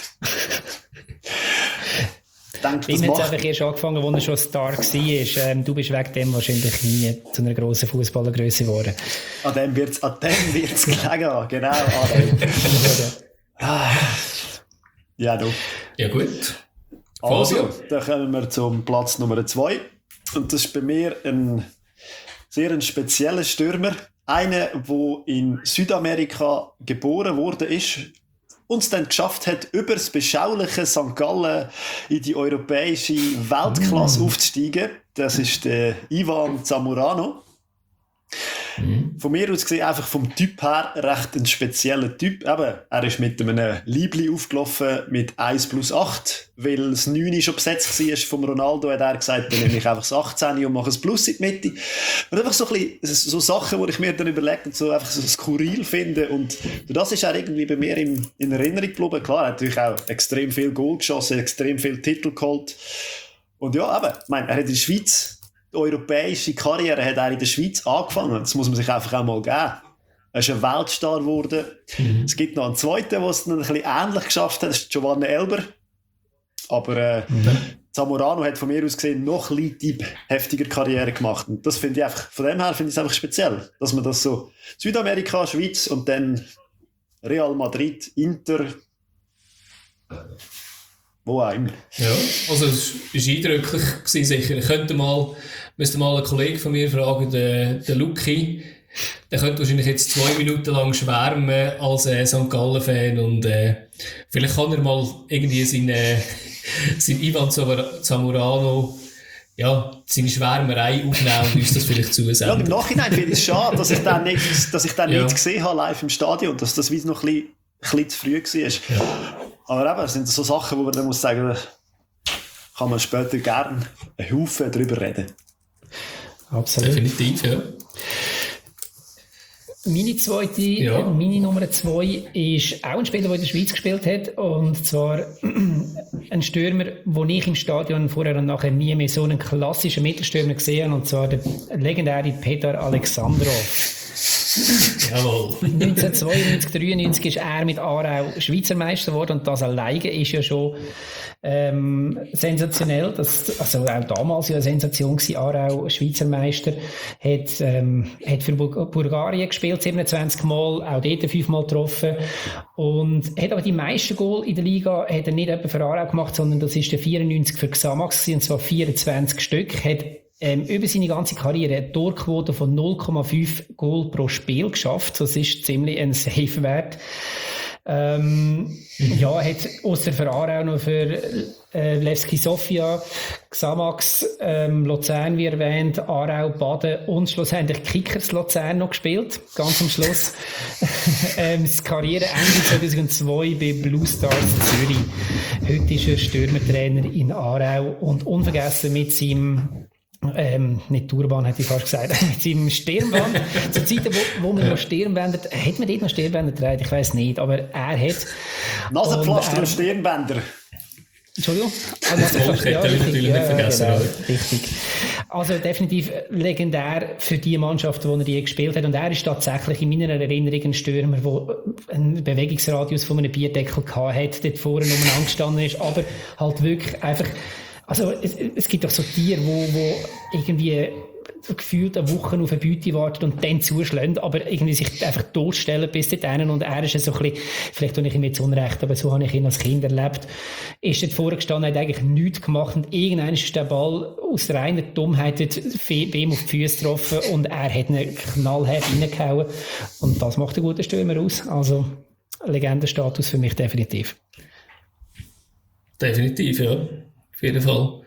Denke,
Bei ihm hat es einfach erst angefangen, als er schon Star war. Ähm, du bist wegen dem wahrscheinlich nie zu einer grossen Fußballergröße geworden.
An dem wird es gelegen haben, genau. An dem. Ja, du.
Ja, gut.
Also, dann kommen wir zum Platz Nummer zwei. Und das ist bei mir ein sehr ein spezieller Stürmer. Einer, der in Südamerika geboren wurde, ist und es dann geschafft hat, über das beschauliche Sankt Gallen in die europäische Weltklasse mm. aufzusteigen. Das ist der Ivan Zamorano. Mm. Von mir aus gesehen einfach vom Typ her recht ein spezieller Typ. Eben, er ist mit einem Liebli aufgelaufen mit eins plus acht, weil das neun schon besetzt war vom Ronaldo, hat er gesagt, dann nehme ich einfach das achtzehn und mache ein Plus in die Mitte. Und einfach so, ein bisschen, so Sachen, die ich mir dann überlege und so einfach so skurril finde. Und das ist auch irgendwie bei mir in, in Erinnerung geblieben. Klar, er hat natürlich auch extrem viel Goal geschossen, extrem viel Titel geholt. Und ja, eben, ich meine, er hat in der Schweiz die europäische Karriere hat er in der Schweiz angefangen. Das muss man sich einfach auch mal geben. Er ist ein Weltstar geworden. Mhm. Es gibt noch einen zweiten, der es dann ein bisschen ähnlich geschafft hat. Das ist Giovanni Elber. Aber äh, mhm. Zamorano hat von mir aus gesehen noch ein bisschen heftiger Karriere gemacht. Und das finde ich einfach, von dem her finde ich es einfach speziell, dass man das so Südamerika, Schweiz und dann Real Madrid, Inter, wo auch immer.
Ja, also es war eindrücklich gewesen, sicher. Ich könnte mal, müsste mal einen Kollegen von mir fragen, den, den Luki. Der könnte wahrscheinlich jetzt zwei Minuten lang schwärmen als äh, Sankt Gallen-Fan und äh, vielleicht kann er mal irgendwie seinen äh, sein Ivan Zamorano, ja, seine Schwärmerei aufnehmen und uns das vielleicht zusenden.
Ja, im Nachhinein finde ich es schade, dass ich den nicht, dass ich den
ja.
nicht gesehen habe live im Stadion, dass das wie noch ein bisschen, ein bisschen zu früh war. Ja. Aber eben, es sind so Sachen, wo man dann muss sagen, kann man später gerne einen Haufen darüber reden.
Absolut.
Definitiv, ja.
Meine zweite, ja. äh, meine Nummer zwei ist auch ein Spieler, der in der Schweiz gespielt hat. Und zwar ein Stürmer, den ich im Stadion vorher und nachher nie mehr so einen klassischen Mittelstürmer gesehen habe. Und zwar der legendäre Petar Alexandrov.
Jawohl.
neunzehnhundertzweiundneunzig dreiundneunzig ist er mit Aarau Schweizer Meister geworden und das alleine ist ja schon ähm, sensationell. Das, also auch damals ja eine Sensation gewesen. Aarau Schweizer Meister hat, ähm, hat für Bulgarien gespielt, siebenundzwanzig Mal, auch dort fünfmal getroffen und hat aber die meisten Goal in der Liga hat er nicht etwa für Aarau gemacht, sondern das ist der vierundneunzig für Xamax und zwar vierundzwanzig Stück. Hat Ähm, über seine ganze Karriere eine Torquote von null Komma fünf Goal pro Spiel geschafft. Das ist ziemlich ein Safe-Wert. Ähm, mhm. Ja, hat ausser für Aarau noch für äh, Levski Sofia, Xamax, ähm, Luzern, wie erwähnt, Aarau, Baden und schlussendlich Kickers Luzern noch gespielt. Ganz am Schluss. ähm, das Karriereende zweitausendzwei bei Blue Stars Zürich. Heute ist er Stürmertrainer in Aarau und unvergessen mit seinem Ähm, nicht Turban, hätte ich fast gesagt, mit seinem Stirnband. Zu Zeiten, wo, wo man noch Stirnbänder, hat man dort noch Stirnbänder getragen? Ich weiss nicht, aber er hat...
Nasenpflaster und, und Stirnbänder.
Entschuldigung? Ah, Nasenpflaster, ja, richtig,
natürlich nicht vergessen.
Ja, genau, richtig. Also definitiv legendär für die Mannschaft, die er je gespielt hat. Und er ist tatsächlich in meiner Erinnerung ein Stürmer, der einen Bewegungsradius von einem Bierdeckel gehabt hat, dort vorne umeinander gestanden ist, aber halt wirklich einfach, also es, es gibt doch so Tiere, wo, wo irgendwie so gefühlt eine Woche auf eine Beute warten und dann zuschlagen, aber irgendwie sich einfach totstellen bis dahin. Und er ist so ein bisschen, vielleicht tue ich ihm jetzt Unrecht, aber so habe ich ihn als Kind erlebt, ist dort vorgestanden, hat eigentlich nichts gemacht und irgendwann ist der Ball aus reiner Dummheit bei ihm auf die Füße getroffen und er hat ihn knallhart reingehauen. Und das macht einen guten Stürmer aus. Also Legendenstatus für mich definitiv.
Definitiv, ja. Auf jeden Fall.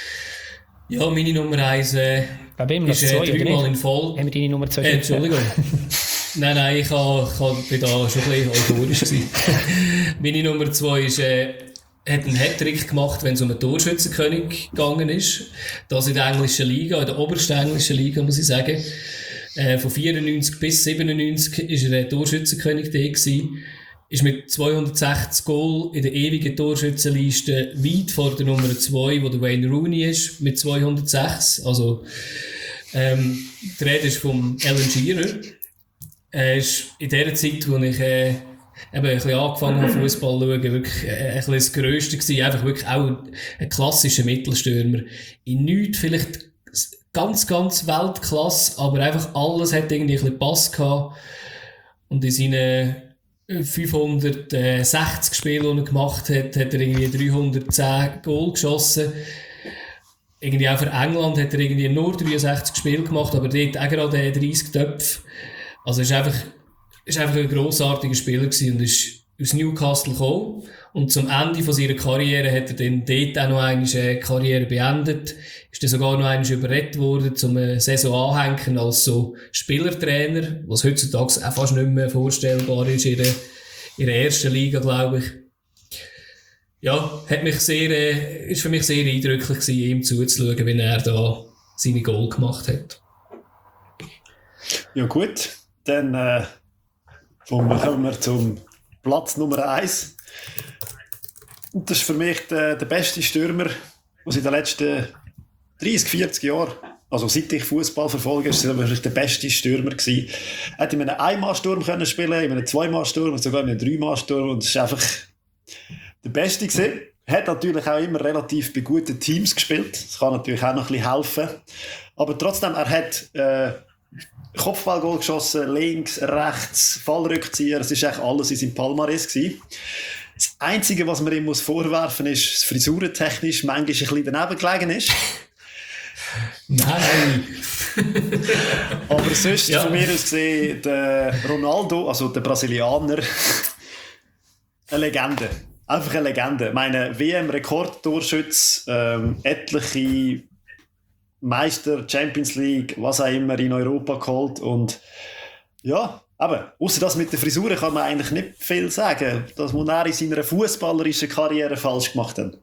Ja, meine Nummer eins äh, ist äh, dreimal in Folge.
Haben wir deine Nummer zwei?
Äh, Entschuldigung. nein, nein, ich, ha, ich ha, bin da schon ein bisschen euphorisch gewesen. Meine Nummer zwei ist, äh, hat einen Hattrick gemacht, wenn es um einen Torschützenkönig gegangen ist. Das in der englischen Liga, in der obersten englischen Liga, muss ich sagen. Äh, von vierundneunzig bis siebenundneunzig ist er der Torschützenkönig da gewesen. Ist mit zweihundertsechzig Goal in der ewigen Torschützenliste weit vor der Nummer zwei, wo der Wayne Rooney ist, mit zweihundertsechs. Also, ähm, die Rede ist vom Alan Shearer. Er ist in der Zeit, wo ich, äh, eben ein bisschen angefangen habe, Fußball zu schauen, wirklich äh, ein bisschen das Grösste gewesen. Einfach wirklich auch ein klassischer Mittelstürmer. In nichts vielleicht ganz, ganz Weltklasse, aber einfach alles hat irgendwie ein bisschen Pass gehabt. Und in seinen fünfhundertsechzig Spiele, die er gemacht hat, hat er irgendwie dreihundertzehn Goal geschossen. Irgendwie auch für England hat er irgendwie nur dreiundsechzig Spiele gemacht, aber dort auch gerade dreißig Töpfe. Also ist einfach, ist einfach ein grossartiger Spieler gewesen und ist aus Newcastle gekommen. Und zum Ende von seiner Karriere hat er dann dort auch noch eine Karriere beendet. Ist dann sogar noch einmal überredet worden, zum eine Saison anhängen als so Spielertrainer, was heutzutage auch fast nicht mehr vorstellbar ist in der, in der ersten Liga, glaube ich. Ja, hat mich sehr, äh, ist für mich sehr eindrücklich gewesen, ihm zuzuschauen, wenn er da seine Goal gemacht hat.
Ja gut, dann äh, kommen wir zum Platz Nummer eins. Und das ist für mich der, der beste Stürmer, den es in den letzten dreißig, vierzig Jahren, also seit ich Fußball verfolge, ist er wirklich der beste Stürmer gewesen. Er hat in einem Einmalsturm können spielen, in einem Zweimalsturm und sogar in einem Dreimalsturm und es ist einfach der Beste gewesen. Er hat natürlich auch immer relativ bei guten Teams gespielt. Das kann natürlich auch noch ein bisschen helfen. Aber trotzdem, er hat äh, Kopfballgoal geschossen, links, rechts, Fallrückzieher, es war eigentlich alles in seinem Palmares gewesen. Das Einzige, was man ihm muss vorwerfen muss, ist, dass frisurentechnisch manchmal ein bisschen daneben gelegen ist.
Nein!
Aber sonst
ja.
von mir aus gesehen, der Ronaldo, also der Brasilianer, eine Legende. Einfach eine Legende. Meine W M-Rekordtorschütz, ähm, etliche Meister, Champions League, was auch immer in Europa geholt und ja, aber außer das mit der Frisur kann man eigentlich nicht viel sagen. Das muss er in seiner fußballerischen Karriere falsch gemacht haben.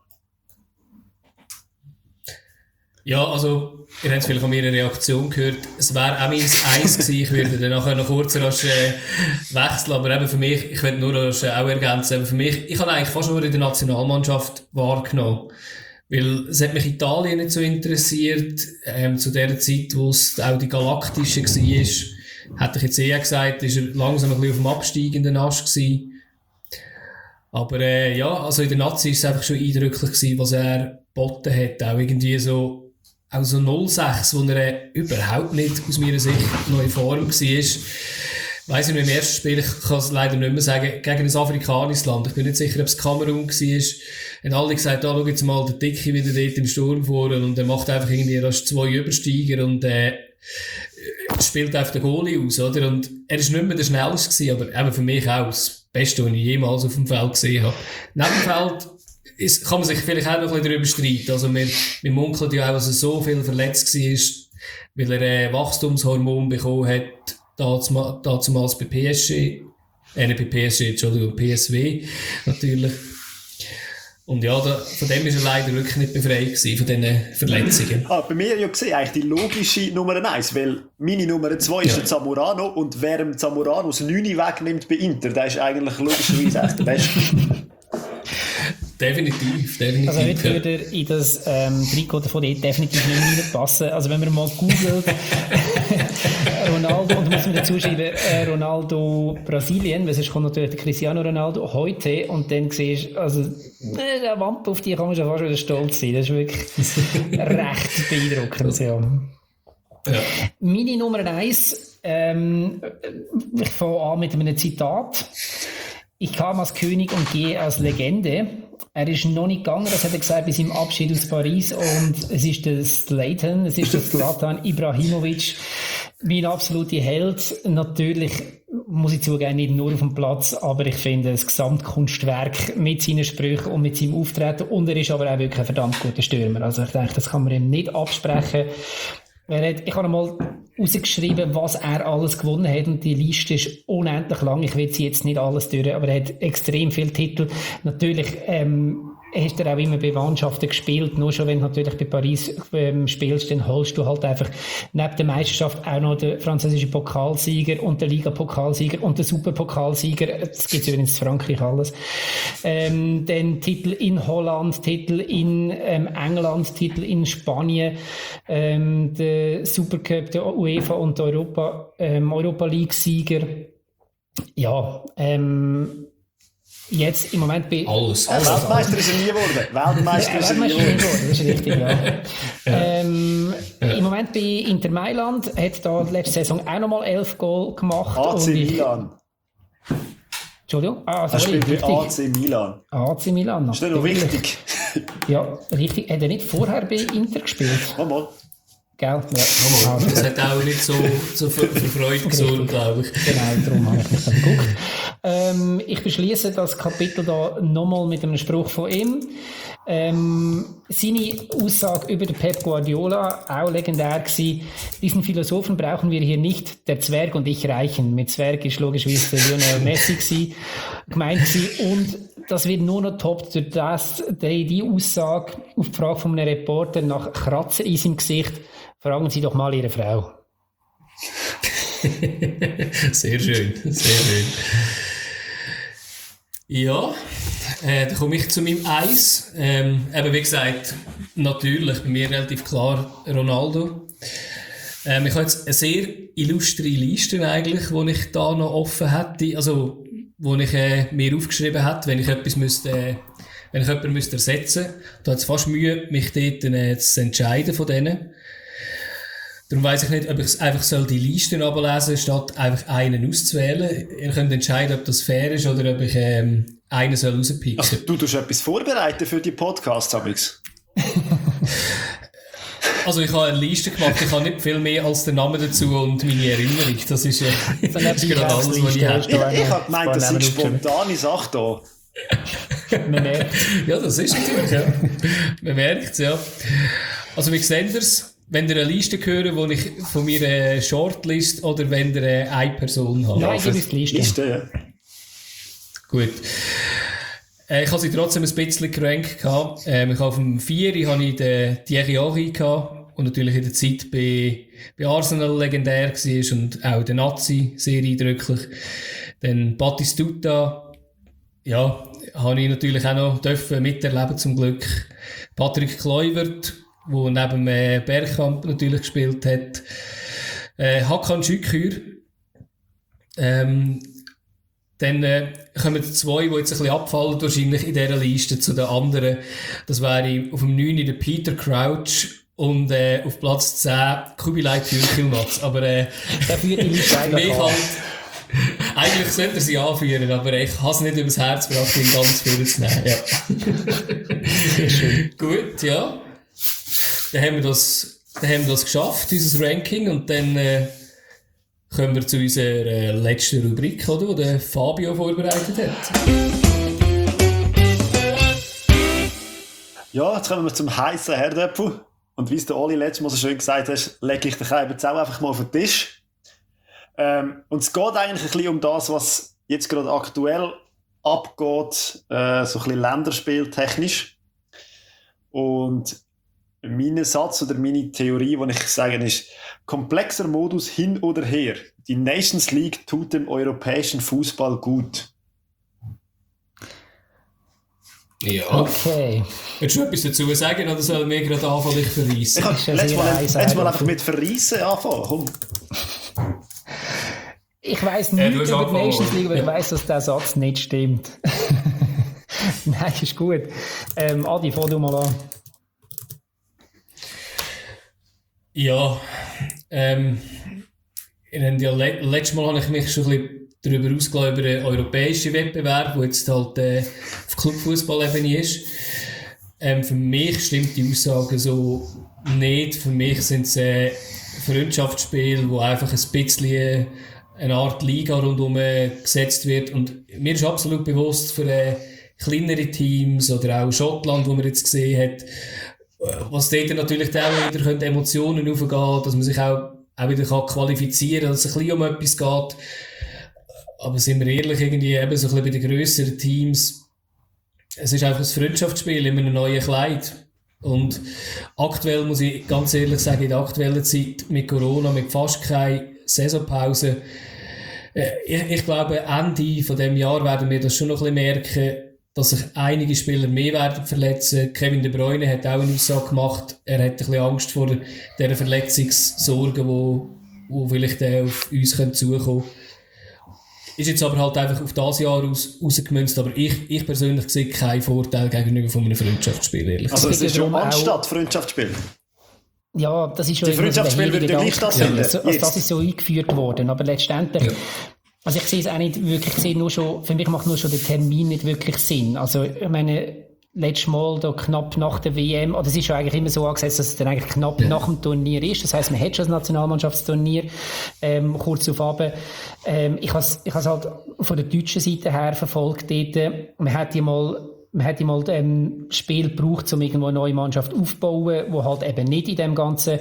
Ja, also, ihr habt vielleicht von mir eine Reaktion gehört. Es wäre auch meins eins gewesen. Ich würde dann nachher noch kurz rasch äh, wechseln. Aber eben für mich, ich würde nur rasch, äh, auch ergänzen, aber für mich, ich habe eigentlich fast nur in der Nationalmannschaft wahrgenommen. Weil es hat mich Italien nicht so interessiert. Ähm, zu der Zeit, wo es auch die Galaktische war, hätte ich jetzt eher gesagt, ist er langsam ein bisschen auf dem absteigenden Ast gewesen. Aber äh, ja, also in der Nazi war es einfach schon eindrücklich gewesen, was er geboten hat. Auch irgendwie so auch so null sechs, wo er äh, überhaupt nicht aus meiner Sicht noch in Form war. Weiss ich noch, im ersten Spiel, ich kann es leider nicht mehr sagen, gegen ein afrikanisches Land. Ich bin nicht sicher, ob es Kamerun war. Haben alle gesagt, ah, schau jetzt mal den Dicke wieder dort im Sturm vor und er macht einfach irgendwie erst zwei Übersteiger und äh, spielt einfach den Goalie aus, oder? Und er war nicht mehr der Schnellste gewesen, aber eben für mich auch das Beste, was ich jemals auf dem Feld gesehen habe. Neben dem Feld ist, kann man sich vielleicht auch noch ein bisschen darüber streiten. Also wir, wir munkeln ja auch, dass er so viel verletzt war, weil er äh, Wachstumshormon bekommen hat, damals bei P S G, äh, nicht bei P S G, Entschuldigung, P S W, natürlich. Und ja, da, von dem ist er leider wirklich nicht befreit gewesen, von diesen Verletzungen.
Ah, bei mir ja gesehen, eigentlich die logische Nummer eins, weil meine Nummer zwei ist ja der Zamorano und wer dem Zamorano das neun wegnimmt bei Inter, der ist eigentlich logischerweise echt der Beste.
Definitiv, definitiv.
Also heute würde er in das ähm, Trikot von dort definitiv nicht mehr reinpassen. Also wenn man mal googelt, Ronaldo, und muss man dazu schreiben, äh, Ronaldo Brasilien, weil sonst kommt natürlich der Cristiano Ronaldo heute und dann siehst du, also äh, der Wampe, auf die kann man schon fast wieder stolz sein. Das ist wirklich recht beeindruckend, ja. Ja. Meine Nummer eins, ähm, ich fange an mit einem Zitat. Ich kam als König und gehe als Legende. Er ist noch nicht gegangen, das hat er gesagt, bis im Abschied aus Paris. Und es ist der Zlatan, es ist der Zlatan Ibrahimovic, mein absoluter Held. Natürlich muss ich zugeben, nicht nur auf dem Platz, aber ich finde das Gesamtkunstwerk mit seinen Sprüchen und mit seinem Auftreten. Und er ist aber auch wirklich ein verdammt guter Stürmer. Also ich denke, das kann man ihm nicht absprechen. Er hat, ich habe einmal rausgeschrieben, was er alles gewonnen hat, und die Liste ist unendlich lang. Ich will sie jetzt nicht alles durch, aber er hat extrem viele Titel. Natürlich ähm, hast du auch immer bei Mannschaften gespielt, nur schon wenn du natürlich bei Paris ähm, spielst, dann holst du halt einfach neben der Meisterschaft auch noch den französischen Pokalsieger und den Liga-Pokalsieger und den Superpokalsieger. Das gibt es übrigens in Frankreich alles. Ähm, dann Titel in Holland, Titel in ähm, England, Titel in Spanien, ähm, der Supercup, der UEFA und der Europa, ähm, Europa League-Sieger. Ja, ähm, jetzt im Moment bei...
Alles.
alles Weltmeister ist er nie geworden. Weltmeister ist er nie geworden.
Das ist richtig, ja. ja. Ähm, ja. Im Moment bei Inter Mailand hat da letzte Saison auch nochmal elf Goal gemacht.
A C Milan.
Entschuldigung? Ah,
er spielt bei A C Milan.
A C Milan.
Ist das noch wichtig?
Ja, richtig. Hat er nicht vorher bei Inter gespielt?
Mal, mal.
Gell? Ja.
Oh, das hat auch nicht so, so für, für Freude gesorgt, glaube ich.
Genau, darum habe ich mich dann geguckt. Ähm, ich beschließe das Kapitel da nochmal mit einem Spruch von ihm. Ähm, seine Aussage über den Pep Guardiola, auch legendär gewesen: Diesen Philosophen brauchen wir hier nicht, der Zwerg und ich reichen. Mit Zwerg ist logischerweise Lionel Messi gewesen, gemeint gewesen. Und das wird nur noch toppt durch das, die, die Aussage auf die Frage von einem Reporter nach Kratzen in seinem Gesicht: Fragen Sie doch mal Ihre Frau.
Sehr schön, sehr schön. Ja, äh, dann komme ich zu meinem Eis. Ähm, eben wie gesagt, natürlich bei mir relativ klar Ronaldo. Ähm, ich habe jetzt eine sehr illustre Liste eigentlich, die ich da noch offen hätte, also wo ich äh, mir aufgeschrieben hätte, wenn ich etwas müsste, äh, wenn ich jemanden müsste ersetzen. Da hat es fast Mühe, mich dort äh, zu entscheiden von denen. Darum weiss ich nicht, ob ich einfach soll die Listen ablesen, statt einfach einen auszuwählen. Ihr könnt entscheiden, ob das fair ist oder ob ich ähm, einen soll rauspicken.
Also, du tust etwas vorbereiten für die Podcasts, Alex?
Also ich habe eine Liste gemacht, ich habe nicht viel mehr als den Namen dazu und meine Erinnerung. Das ist, äh, das ist gerade alles, was ich habe.
Ich, ich habe gemeint, das sind spontane Sachen da.
Man merkt.
Ja, das ist natürlich, ja. Man merkt es, ja. Also wie seht ihr es? Wenn ihr eine Liste hören, wo ich von mir eine Shortlist oder wenn ihr eine Person habt?
Nein, das ist die Liste.
Liste, ja.
Gut. Äh, ich habe sie trotzdem ein bisschen gerankt gehabt. Ähm, ich habe auf dem vier habe ich den Thierry Henry gehabt und natürlich in der Zeit bei, bei Arsenal legendär war und auch der Nazi sehr eindrücklich. Dann Batistuta, ja, habe ich natürlich auch noch dürfen miterleben zum Glück. Patrick Kluivert, wo neben äh, Bergkamp natürlich gespielt hat. Äh, Hakan Şükür. Ähm, dann äh, kommen zwei, die jetzt ein bisschen abfallen wahrscheinlich in dieser Liste zu den anderen. Das wäre auf dem neun der Peter Crouch und äh, auf Platz zehn Kubilay Türkilmaz. Aber äh,
für mich
halt, eigentlich sollte er sie anführen, aber ich habe es nicht übers Herz gebracht, ihn ganz viel zu nehmen. Ja. Schön. Gut, ja. Dann haben wir das, dann haben wir das geschafft, unser Ranking, und dann äh, kommen wir zu unserer äh, letzten Rubrik, oder, die der Fabio vorbereitet hat.
Ja, jetzt kommen wir zum heissen Herdöpfel. Und wie es der Oli letztes Mal so schön gesagt hat, lege ich den Keim jetzt auch einfach mal auf den Tisch. Ähm, und es geht eigentlich ein bisschen um das, was jetzt gerade aktuell abgeht, äh, so ein bisschen länderspieltechnisch. Und mein Satz oder meine Theorie, die ich sage, ist: komplexer Modus hin oder her. Die Nations League tut dem europäischen Fußball gut.
Ja.
Okay.
Willst du etwas dazu sagen oder sollen wir gerade anfangen, dich verreissen?
Ich kann letztes Mal, letztes Mal einfach mit Verreissen anfangen. Komm.
Ich weiss
Äh,
nichts
du hast
über die Nations
angefangen.
League, aber ich
Ja.
weiss, dass der Satz nicht stimmt. Nein, ist gut. Ähm, Adi, fang du mal an.
Ja, ähm, in ja, le letztes Mal habe ich mich schon ein bisschen darüber ausgelassen, über den europäischen Wettbewerb, der jetzt halt äh, auf Clubfußball-Ebene ist. Ähm, für mich stimmt die Aussage so nicht. Für mich sind es äh, Freundschaftsspiele, wo einfach ein bisschen eine Art Liga rundherum gesetzt wird. Und mir ist absolut bewusst, für äh, kleinere Teams oder auch Schottland, wo man jetzt gesehen hat, was dort natürlich auch wieder Emotionen aufgehen können, dass man sich auch, auch wieder qualifizieren kann, dass es ein bisschen um etwas geht. Aber sind wir ehrlich, irgendwie eben so ein bisschen bei den grösseren Teams, es ist einfach ein Freundschaftsspiel in einem neuen Kleid. Und aktuell muss ich ganz ehrlich sagen, in der aktuellen Zeit mit Corona, mit fast keine Saisonpause, äh, ich, ich glaube, Ende von dem Jahr werden wir das schon noch ein bisschen merken, dass sich einige Spieler mehr werden verletzen. Kevin De Bruyne hat auch eine Aussage gemacht, er hat ein bisschen Angst vor dieser Verletzungssorgen, wo, wo vielleicht auf uns zukommen können. Ist jetzt aber halt einfach auf das Jahr aus, rausgemünzt, aber ich, ich persönlich sehe keinen Vorteil gegenüber von einem Freundschaftsspiel, ehrlich
Also es ist schon
auch-
anstatt Freundschaftsspiel.
Ja, das ist schon
Die Freundschaftsspiele
so der
würden gleich stattfinden.
Also, also
Jetzt.
das ist so eingeführt worden, aber letztendlich,
Ja.
also ich sehe es auch nicht wirklich, ich sehe nur schon, für mich macht nur schon der Termin nicht wirklich Sinn. Also ich meine, letztes Mal da knapp nach der W M, oder es ist ja eigentlich immer so angesetzt, dass es dann eigentlich knapp
Ja.
nach dem Turnier ist. Das heisst, man hat schon das Nationalmannschaftsturnier ähm, kurz auf Abend. Ähm, ich habe es ich has halt von der deutschen Seite her verfolgt dort. Man hätte mal Man hätte mal ähm, Spiel gebraucht, um irgendwo eine neue Mannschaft aufzubauen, wo halt eben nicht in dem ganzen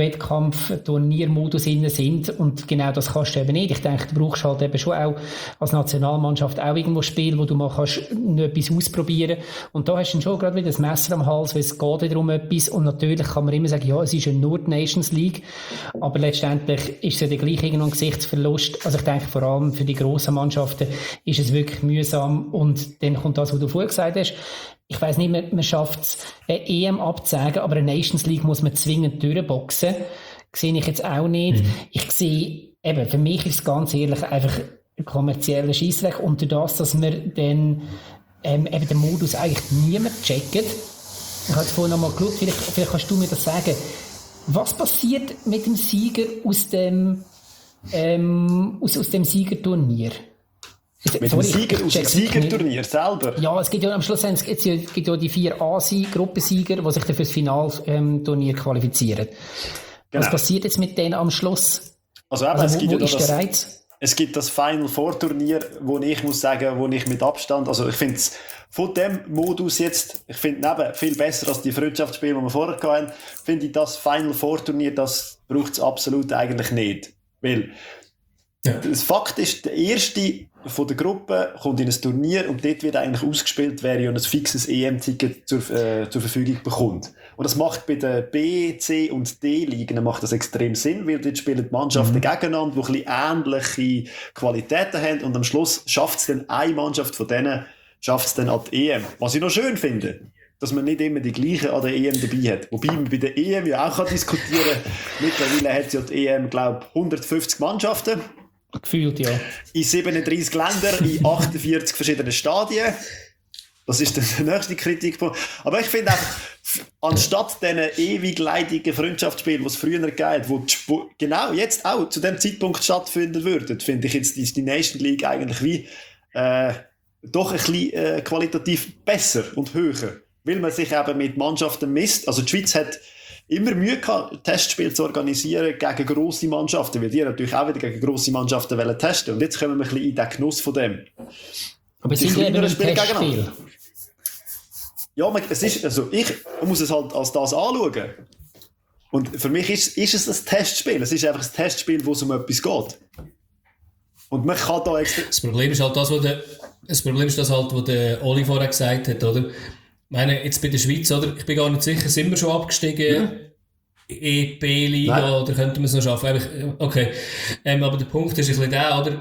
Wettkampf-Turniermodus innen sind. Und genau das kannst du eben nicht. Ich denke, du brauchst halt eben schon auch als Nationalmannschaft auch irgendwo Spiel, wo du mal kannst noch etwas ausprobieren. Und da hast du dann schon gerade wieder das Messer am Hals, weil es geht wieder um etwas. Und natürlich kann man immer sagen, ja, es ist ja nur die Nations League. Aber letztendlich ist es ja dann gleich irgendwo ein Gesichtsverlust. Also ich denke, vor allem für die grossen Mannschaften ist es wirklich mühsam. Und dann kommt das, was du vorher gesagt hast. Ich weiss nicht, man, man schafft es, eine E M abzusagen, aber eine Nations League muss man zwingend durchboxen. Sehe ich jetzt auch nicht. Mhm. Ich sehe, eben, für mich ist es ganz ehrlich einfach ein kommerzieller Scheissdreck. Und durch das, dass wir dann ähm, eben den Modus eigentlich niemand checkt. Ich habe jetzt vorhin noch mal geschaut, vielleicht, vielleicht kannst du mir das sagen. Was passiert mit dem Sieger aus dem, ähm, aus, aus dem Siegerturnier?
Mit dem Sieger aus dem Siegerturnier selber?
Ja, es gibt ja am Schluss es gibt ja, es gibt ja die vier A-Gruppensieger, die sich dann für das Finalturnier qualifizieren. Genau. Was passiert jetzt mit denen am Schluss?
Also, eben,
also
es
wo,
gibt
wo
ja
ist
das,
der Reiz?
Es gibt das Final Four Turnier, wo ich muss sagen, wo ich mit Abstand, also ich finde es von dem Modus jetzt, ich finde neben viel besser als die Freundschaftsspiele, die wir vorher hatten, finde ich das Final Four Turnier, das braucht es absolut eigentlich nicht. Weil ja. Das Fakt ist, der erste von der Gruppe kommt in ein Turnier und dort wird eigentlich ausgespielt, wer ja ein fixes E M-Ticket zur, äh, zur Verfügung bekommt. Und das macht bei den B, C und D-Ligen macht das extrem Sinn, weil dort spielen die Mannschaften mhm. gegeneinander, die ein bisschen ähnliche Qualitäten haben und am Schluss schafft es dann eine Mannschaft von denen, schafft es dann an die E M. Was ich noch schön finde, dass man nicht immer die gleichen an der E M dabei hat. Wobei man bei der E M ja auch kann diskutieren kann. Mittlerweile hat ja die E M, glaube ich, hundertfünfzig Mannschaften.
Gefühlt, ja.
In siebenunddreissig Ländern, in achtundvierzig verschiedenen Stadien. Das ist der nächste Kritikpunkt. Aber ich finde auch, anstatt diesen ewig leidigen Freundschaftsspielen, die es früher gab, wo Sp- genau jetzt auch zu dem Zeitpunkt stattfinden würden, finde ich jetzt die, die Nation League eigentlich wie äh, doch ein bisschen äh, qualitativ besser und höher. Weil man sich eben mit Mannschaften misst. Also die Schweiz hat immer Mühe gehabt, Testspiele zu organisieren gegen grosse Mannschaften, weil die natürlich auch wieder gegen grosse Mannschaften wollen testen. Und jetzt kommen wir ein bisschen in den Genuss von dem.
Aber es sind ja eben ein Testspiel.
Ja, man, es ist, also ich muss es halt als das anschauen. Und für mich ist, ist es ein Testspiel. Es ist einfach ein Testspiel, wo es um etwas geht. Und man kann da extra...
Das Problem ist halt das, was der, das Problem ist das halt, was der Oli vorher gesagt hat, oder? Ich meine, jetzt bei der Schweiz, oder? Ich bin gar nicht sicher, sind wir schon abgestiegen? Mhm. E B-Liga, oder könnten wir es noch schaffen? Okay. Ähm, aber der Punkt ist ein bisschen der, oder?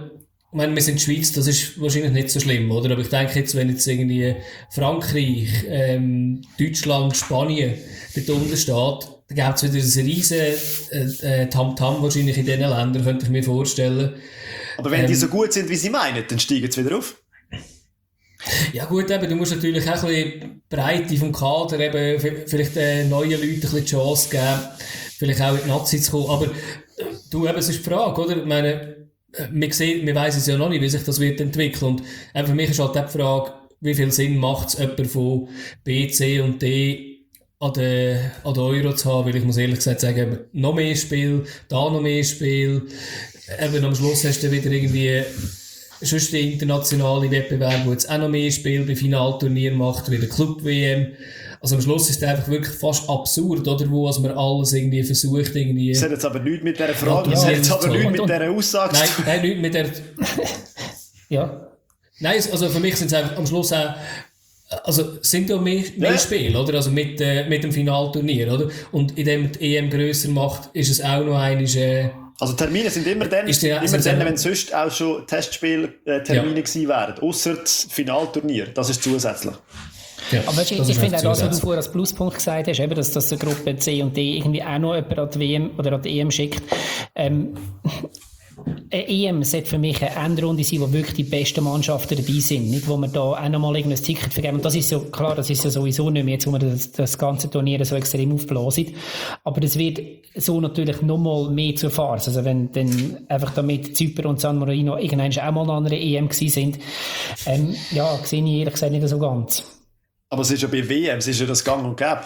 ich meine, wir sind in der Schweiz, das ist wahrscheinlich nicht so schlimm, oder? Aber ich denke jetzt, wenn jetzt irgendwie Frankreich, ähm, Deutschland, Spanien dort unten steht, dann gäbe es wieder ein riesen äh, äh, Tamtam wahrscheinlich in diesen Ländern, könnte ich mir vorstellen.
Aber wenn
ähm,
die so gut sind, wie sie meinen, dann steigen sie wieder auf.
Ja gut, eben, du musst natürlich auch ein bisschen Breite vom Kader, eben, vielleicht äh, neuen Leuten ein bisschen die Chance geben, vielleicht auch in die Nazi zu kommen. Aber äh, du, eben, es ist die Frage, oder? Ich meine, wir sehen, wir weiss es ja noch nicht, wie sich das wird entwickeln. Und eben für mich ist halt auch die Frage, wie viel Sinn macht es, jemanden von B, C und D an der, an der Euro zu haben, weil ich muss ehrlich gesagt sagen, noch mehr Spiel, da noch mehr Spiel. Eben am Schluss hast du wieder irgendwie sonst der internationale Wettbewerb, wo jetzt auch noch mehr Spiel bei Finalturnier macht, wie der Club-W M. Also am Schluss ist es einfach wirklich fast absurd, oder? Wo also man alles irgendwie versucht, irgendwie...
Das hat jetzt aber nichts mit dieser Frage,
Ja,
das hat jetzt aber
so.
nichts mit
Und-
dieser Aussage
Nein,
zu tun.
nein, nicht mit der...
Ja.
Nein, also für mich sind es einfach am Schluss auch... Also sind ja mehr, mehr
Ja.
Spiele, oder? Also mit, äh, mit dem Finalturnier, oder? Und indem die E M grösser macht, ist es auch noch einmal... Äh,
Also Termine sind immer dann,
Ist der-
immer
sind
dann
der-
wenn sonst auch schon Testspieltermine äh, Termine gewesen wären. Ausser das Finalturnier. Das ist zusätzlich.
ja,
Aber weißt, du,
das
ich
ist
finde auch
einfach
das, was du
zusätzlich.
vorher als Pluspunkt gesagt hast, eben, dass, dass die Gruppe C und D irgendwie auch noch jemand an die W M oder an die E M schickt. Ähm, eine E M sollte für mich eine Endrunde sein, wo wirklich die besten Mannschaften dabei sind. Nicht, wo man da auch nochmal irgendein Ticket vergeben. Und das ist ja, klar, das ist ja sowieso nicht mehr, jetzt, wo man das, das ganze Turnier so extrem aufblasen. Aber das wird so natürlich nochmal mehr zur Farce. Also wenn, dann einfach damit Zypern und San Marino irgendwann auch mal an einer E M gewesen sind, ähm, ja, sehe ich ehrlich gesagt nicht so ganz.
Aber es ist ja bei W M, es ist ja das Gang und Gäbe.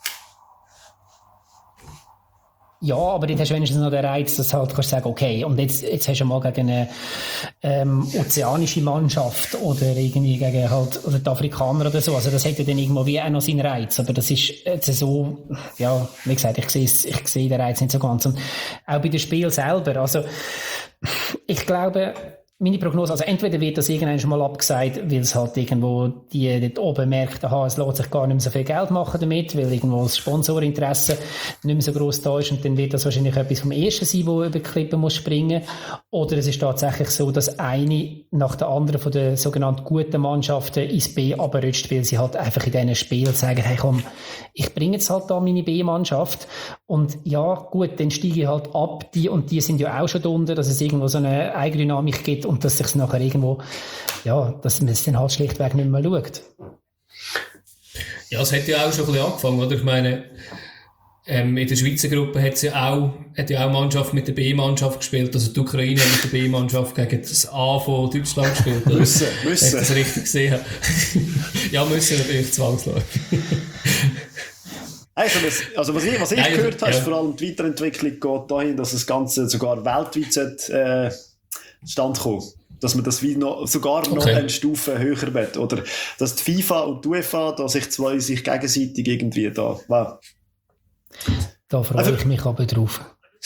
Ja, aber dort hast du wenigstens noch den Reiz, dass du halt kannst sagen, okay, und jetzt, jetzt hast du mal gegen eine ähm, ozeanische Mannschaft oder irgendwie gegen halt, oder die Afrikaner oder so. Also das hätte dann irgendwo wie auch noch seinen Reiz. Aber das ist jetzt so, ja, wie gesagt, ich sehe es- ich sehe den Reiz nicht so ganz. Und auch bei dem Spiel selber, also ich glaube, meine Prognose, also entweder wird das irgendwann schon mal abgesagt, weil es halt irgendwo die dort oben merkt, aha, es lässt sich gar nicht mehr so viel Geld machen damit, weil irgendwo das Sponsorinteresse nicht mehr so gross da ist und dann wird das wahrscheinlich etwas vom Ersten sein, wo über die Klippe muss springen. Oder es ist tatsächlich so, dass eine nach der anderen von den sogenannten guten Mannschaften ins B abrutscht, weil sie halt einfach in diesen Spielen sagen, hey komm, ich bringe jetzt halt da meine B-Mannschaft und ja, gut, dann steige ich halt ab, die und die sind ja auch schon drunter, dass es irgendwo so eine Eigendynamik gibt und dass sich nachher irgendwo, ja, dass man es dann halt schlichtweg nicht mehr schaut.
Ja, es hat ja auch schon ein bisschen angefangen, oder? Ich meine, ähm, in der Schweizer Gruppe hat ja auch, hat ja auch Mannschaft mit der B-Mannschaft gespielt, also die Ukraine hat mit der B-Mannschaft gegen das A von Deutschland gespielt. Oder?
Müssen, müssen.
Wenn ich das richtig gesehen habe. Ja, müssen natürlich zwangsläufig.
Also, das, also was ich, was ich
Nein,
gehört habe,
ja.
ist vor allem die Weiterentwicklung geht dahin, dass das Ganze sogar weltweit sollte, äh, stand kommen. Dass man das wie noch, sogar noch
Okay.
eine Stufe höher wird. Oder dass die FIFA und die UEFA da sich zwei sich gegenseitig irgendwie da. Wow.
Da freue
Also-
ich mich aber drauf.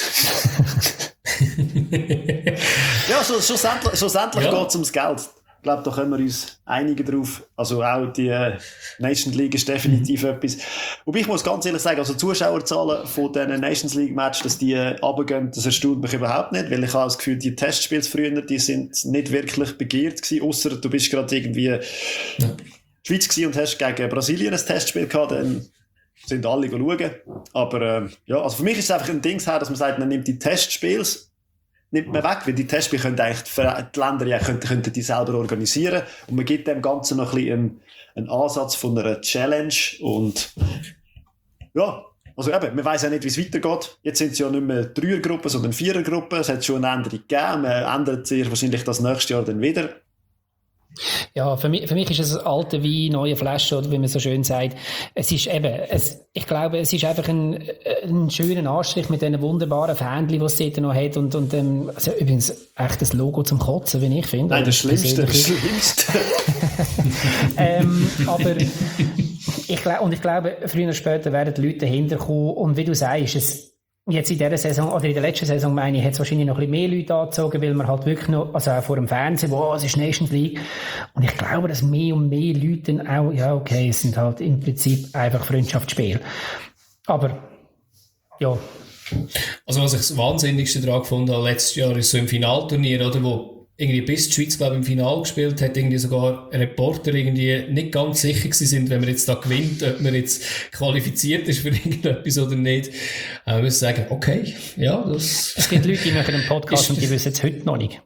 Ja, schluss- schlussendlich, schlussendlich
Ja.
geht es ums Geld. Ich glaube, da können wir uns einigen drauf. Also auch die äh, Nations League ist definitiv
Mhm.
etwas. Wobei ich muss ganz ehrlich sagen, also die Zuschauerzahlen von diesen Nations League Matches, dass die äh, runtergehen, das erstaunt mich überhaupt nicht, weil ich habe das Gefühl, die Testspiele früher, die sind nicht wirklich begehrt gewesen, ausser du bist gerade irgendwie
Ja.
die Schweiz gewesen und hast gegen Brasilien ein Testspiel gehabt, dann sind alle schauen. Aber ähm, ja, also für mich ist es einfach ein Ding, dass man sagt, man nimmt die Testspiele nimmt man weg, weil die Testspiele können eigentlich für die Länder ja könnten, könnten die selber organisieren und man gibt dem Ganzen noch ein bisschen einen, einen Ansatz von einer Challenge und ja, also eben, man weiss ja nicht, wie es weitergeht. Jetzt sind es ja nicht mehr Dreiergruppen, sondern Vierergruppen. Es hat schon eine Änderung gegeben. Man ändert sich wahrscheinlich das nächste Jahr dann wieder.
Ja, für mich, für mich ist es ein alter Wein, neue Flasche, oder wie man so schön sagt. Es ist eben, es, ich glaube, es ist einfach ein, ein schöner Anstrich mit diesen wunderbaren Fähnchen, die es dort noch hat. Und, und ähm, also übrigens echt das Logo zum Kotzen, wie ich finde.
Nein, das Schlimmste, das
Persönlich.
Schlimmste.
ähm, aber ich glaube, und ich glaube, früher oder später werden die Leute dahinter kommen. Und wie du sagst, es, jetzt in dieser Saison, oder in der letzten Saison, meine ich, hat es wahrscheinlich noch ein bisschen mehr Leute angezogen, weil man halt wirklich noch, also auch vor dem Fernsehen, wow, es ist Nations League. Und ich glaube, dass mehr und mehr Leute dann auch, ja, okay, es sind halt im Prinzip einfach Freundschaftsspiele. Aber, ja.
Also was ich das Wahnsinnigste daran gefunden habe letztes Jahr, ist so im Finalturnier, oder, wo irgendwie bis die Schweiz, glaube ich, im Finale gespielt hat, irgendwie sogar Reporter irgendwie nicht ganz sicher gewesen sind, wenn man jetzt da gewinnt, ob man jetzt qualifiziert ist für irgendetwas oder nicht. Aber wir müssen sagen, okay, ja, das...
Es gibt Leute, die machen einen Podcast und die wissen es heute noch nicht.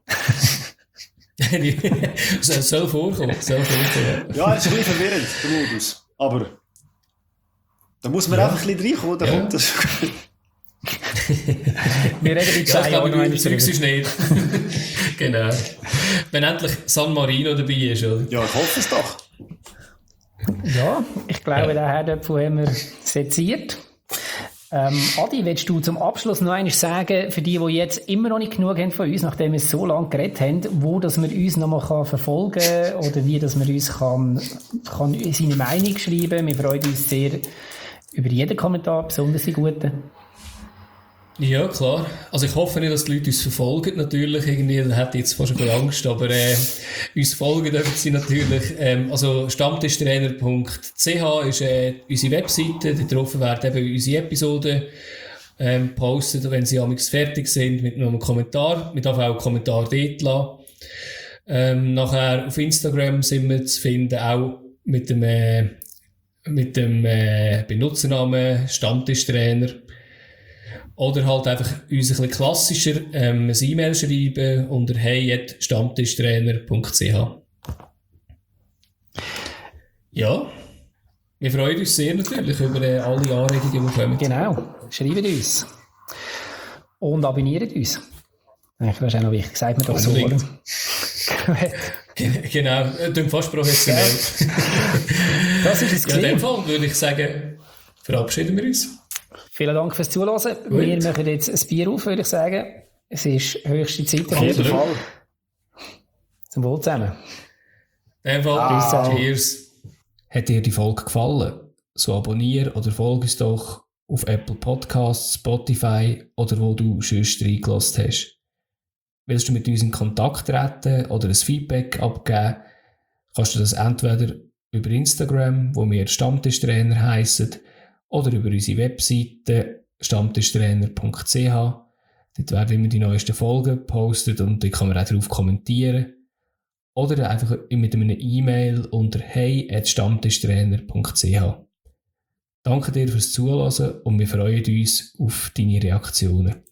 soll, soll vorkommen, soll vorkommen.
Ja, es ist ein bisschen verwirrend, der Modus. Aber da muss man ja. einfach ein bisschen reinkommen, da ja. kommt das.
Wir reden in zwei Jahren noch einmal
drüber. Nicht. Genau. Wenn endlich San Marino dabei ist, oder?
Ja, ich hoffe es doch.
Ja, ich glaube, ja. den Herdöpfel haben wir seziert. Ähm, Adi, willst du zum Abschluss noch einmal sagen, für die, die jetzt immer noch nicht genug haben von uns, nachdem wir so lange geredet haben, wo dass man uns noch mal verfolgen kann oder wie dass man uns kann, kann seine Meinung schreiben kann. Wir freuen uns sehr über jeden Kommentar, besonders die guten.
Ja, klar. Also ich hoffe nicht, dass die Leute uns verfolgen, natürlich. Irgendwie, da hätte ich jetzt fast ein bisschen Angst, aber äh, uns folgen dürfen sie natürlich. Ähm, also stammtischtrainer punkt c h ist äh, unsere Webseite, darauf werden eben unsere Episoden ähm, gepostet, wenn sie amigs fertig sind, mit einem Kommentar. Wir dürfen auch einen Kommentar dort lassen. Ähm, nachher auf Instagram sind wir zu finden, auch mit dem, äh, mit dem äh, Benutzernamen Stammtischtrainer. Oder halt einfach uns ein bisschen klassischer ähm, ein E-Mail schreiben unter hey at stammtischtrainer punkt c h. Ja, wir freuen uns sehr natürlich über äh, alle Anregungen, die kommen.
Genau, schreibt uns. Und abonniert uns. Das ist auch noch wichtig, sagt man doch so, oder?
Genau, das klingt fast professionell.
Das ist es
ja, in dem Fall würde ich sagen, verabschieden wir uns.
Vielen Dank fürs Zuhören. Gut. Wir machen jetzt ein Bier auf, würde ich sagen. Es ist höchste Zeit.
Auf jeden Fall.
Zum Wohl zusammen.
In dem Fall, ah. Cheers. Hat dir die Folge gefallen? So abonniere oder folge uns doch auf Apple Podcasts, Spotify oder wo du sonst reingelassen hast. Willst du mit uns in Kontakt treten oder ein Feedback abgeben, kannst du das entweder über Instagram, wo wir Stammtischtrainer heissen, oder über unsere Webseite stammtischtrainer punkt c h. Dort werden immer die neuesten Folgen gepostet und dort kann man auch darauf kommentieren. Oder einfach mit einem E-Mail unter hey at stammtischtrainer punkt c h. Danke dir fürs Zuhören und wir freuen uns auf deine Reaktionen.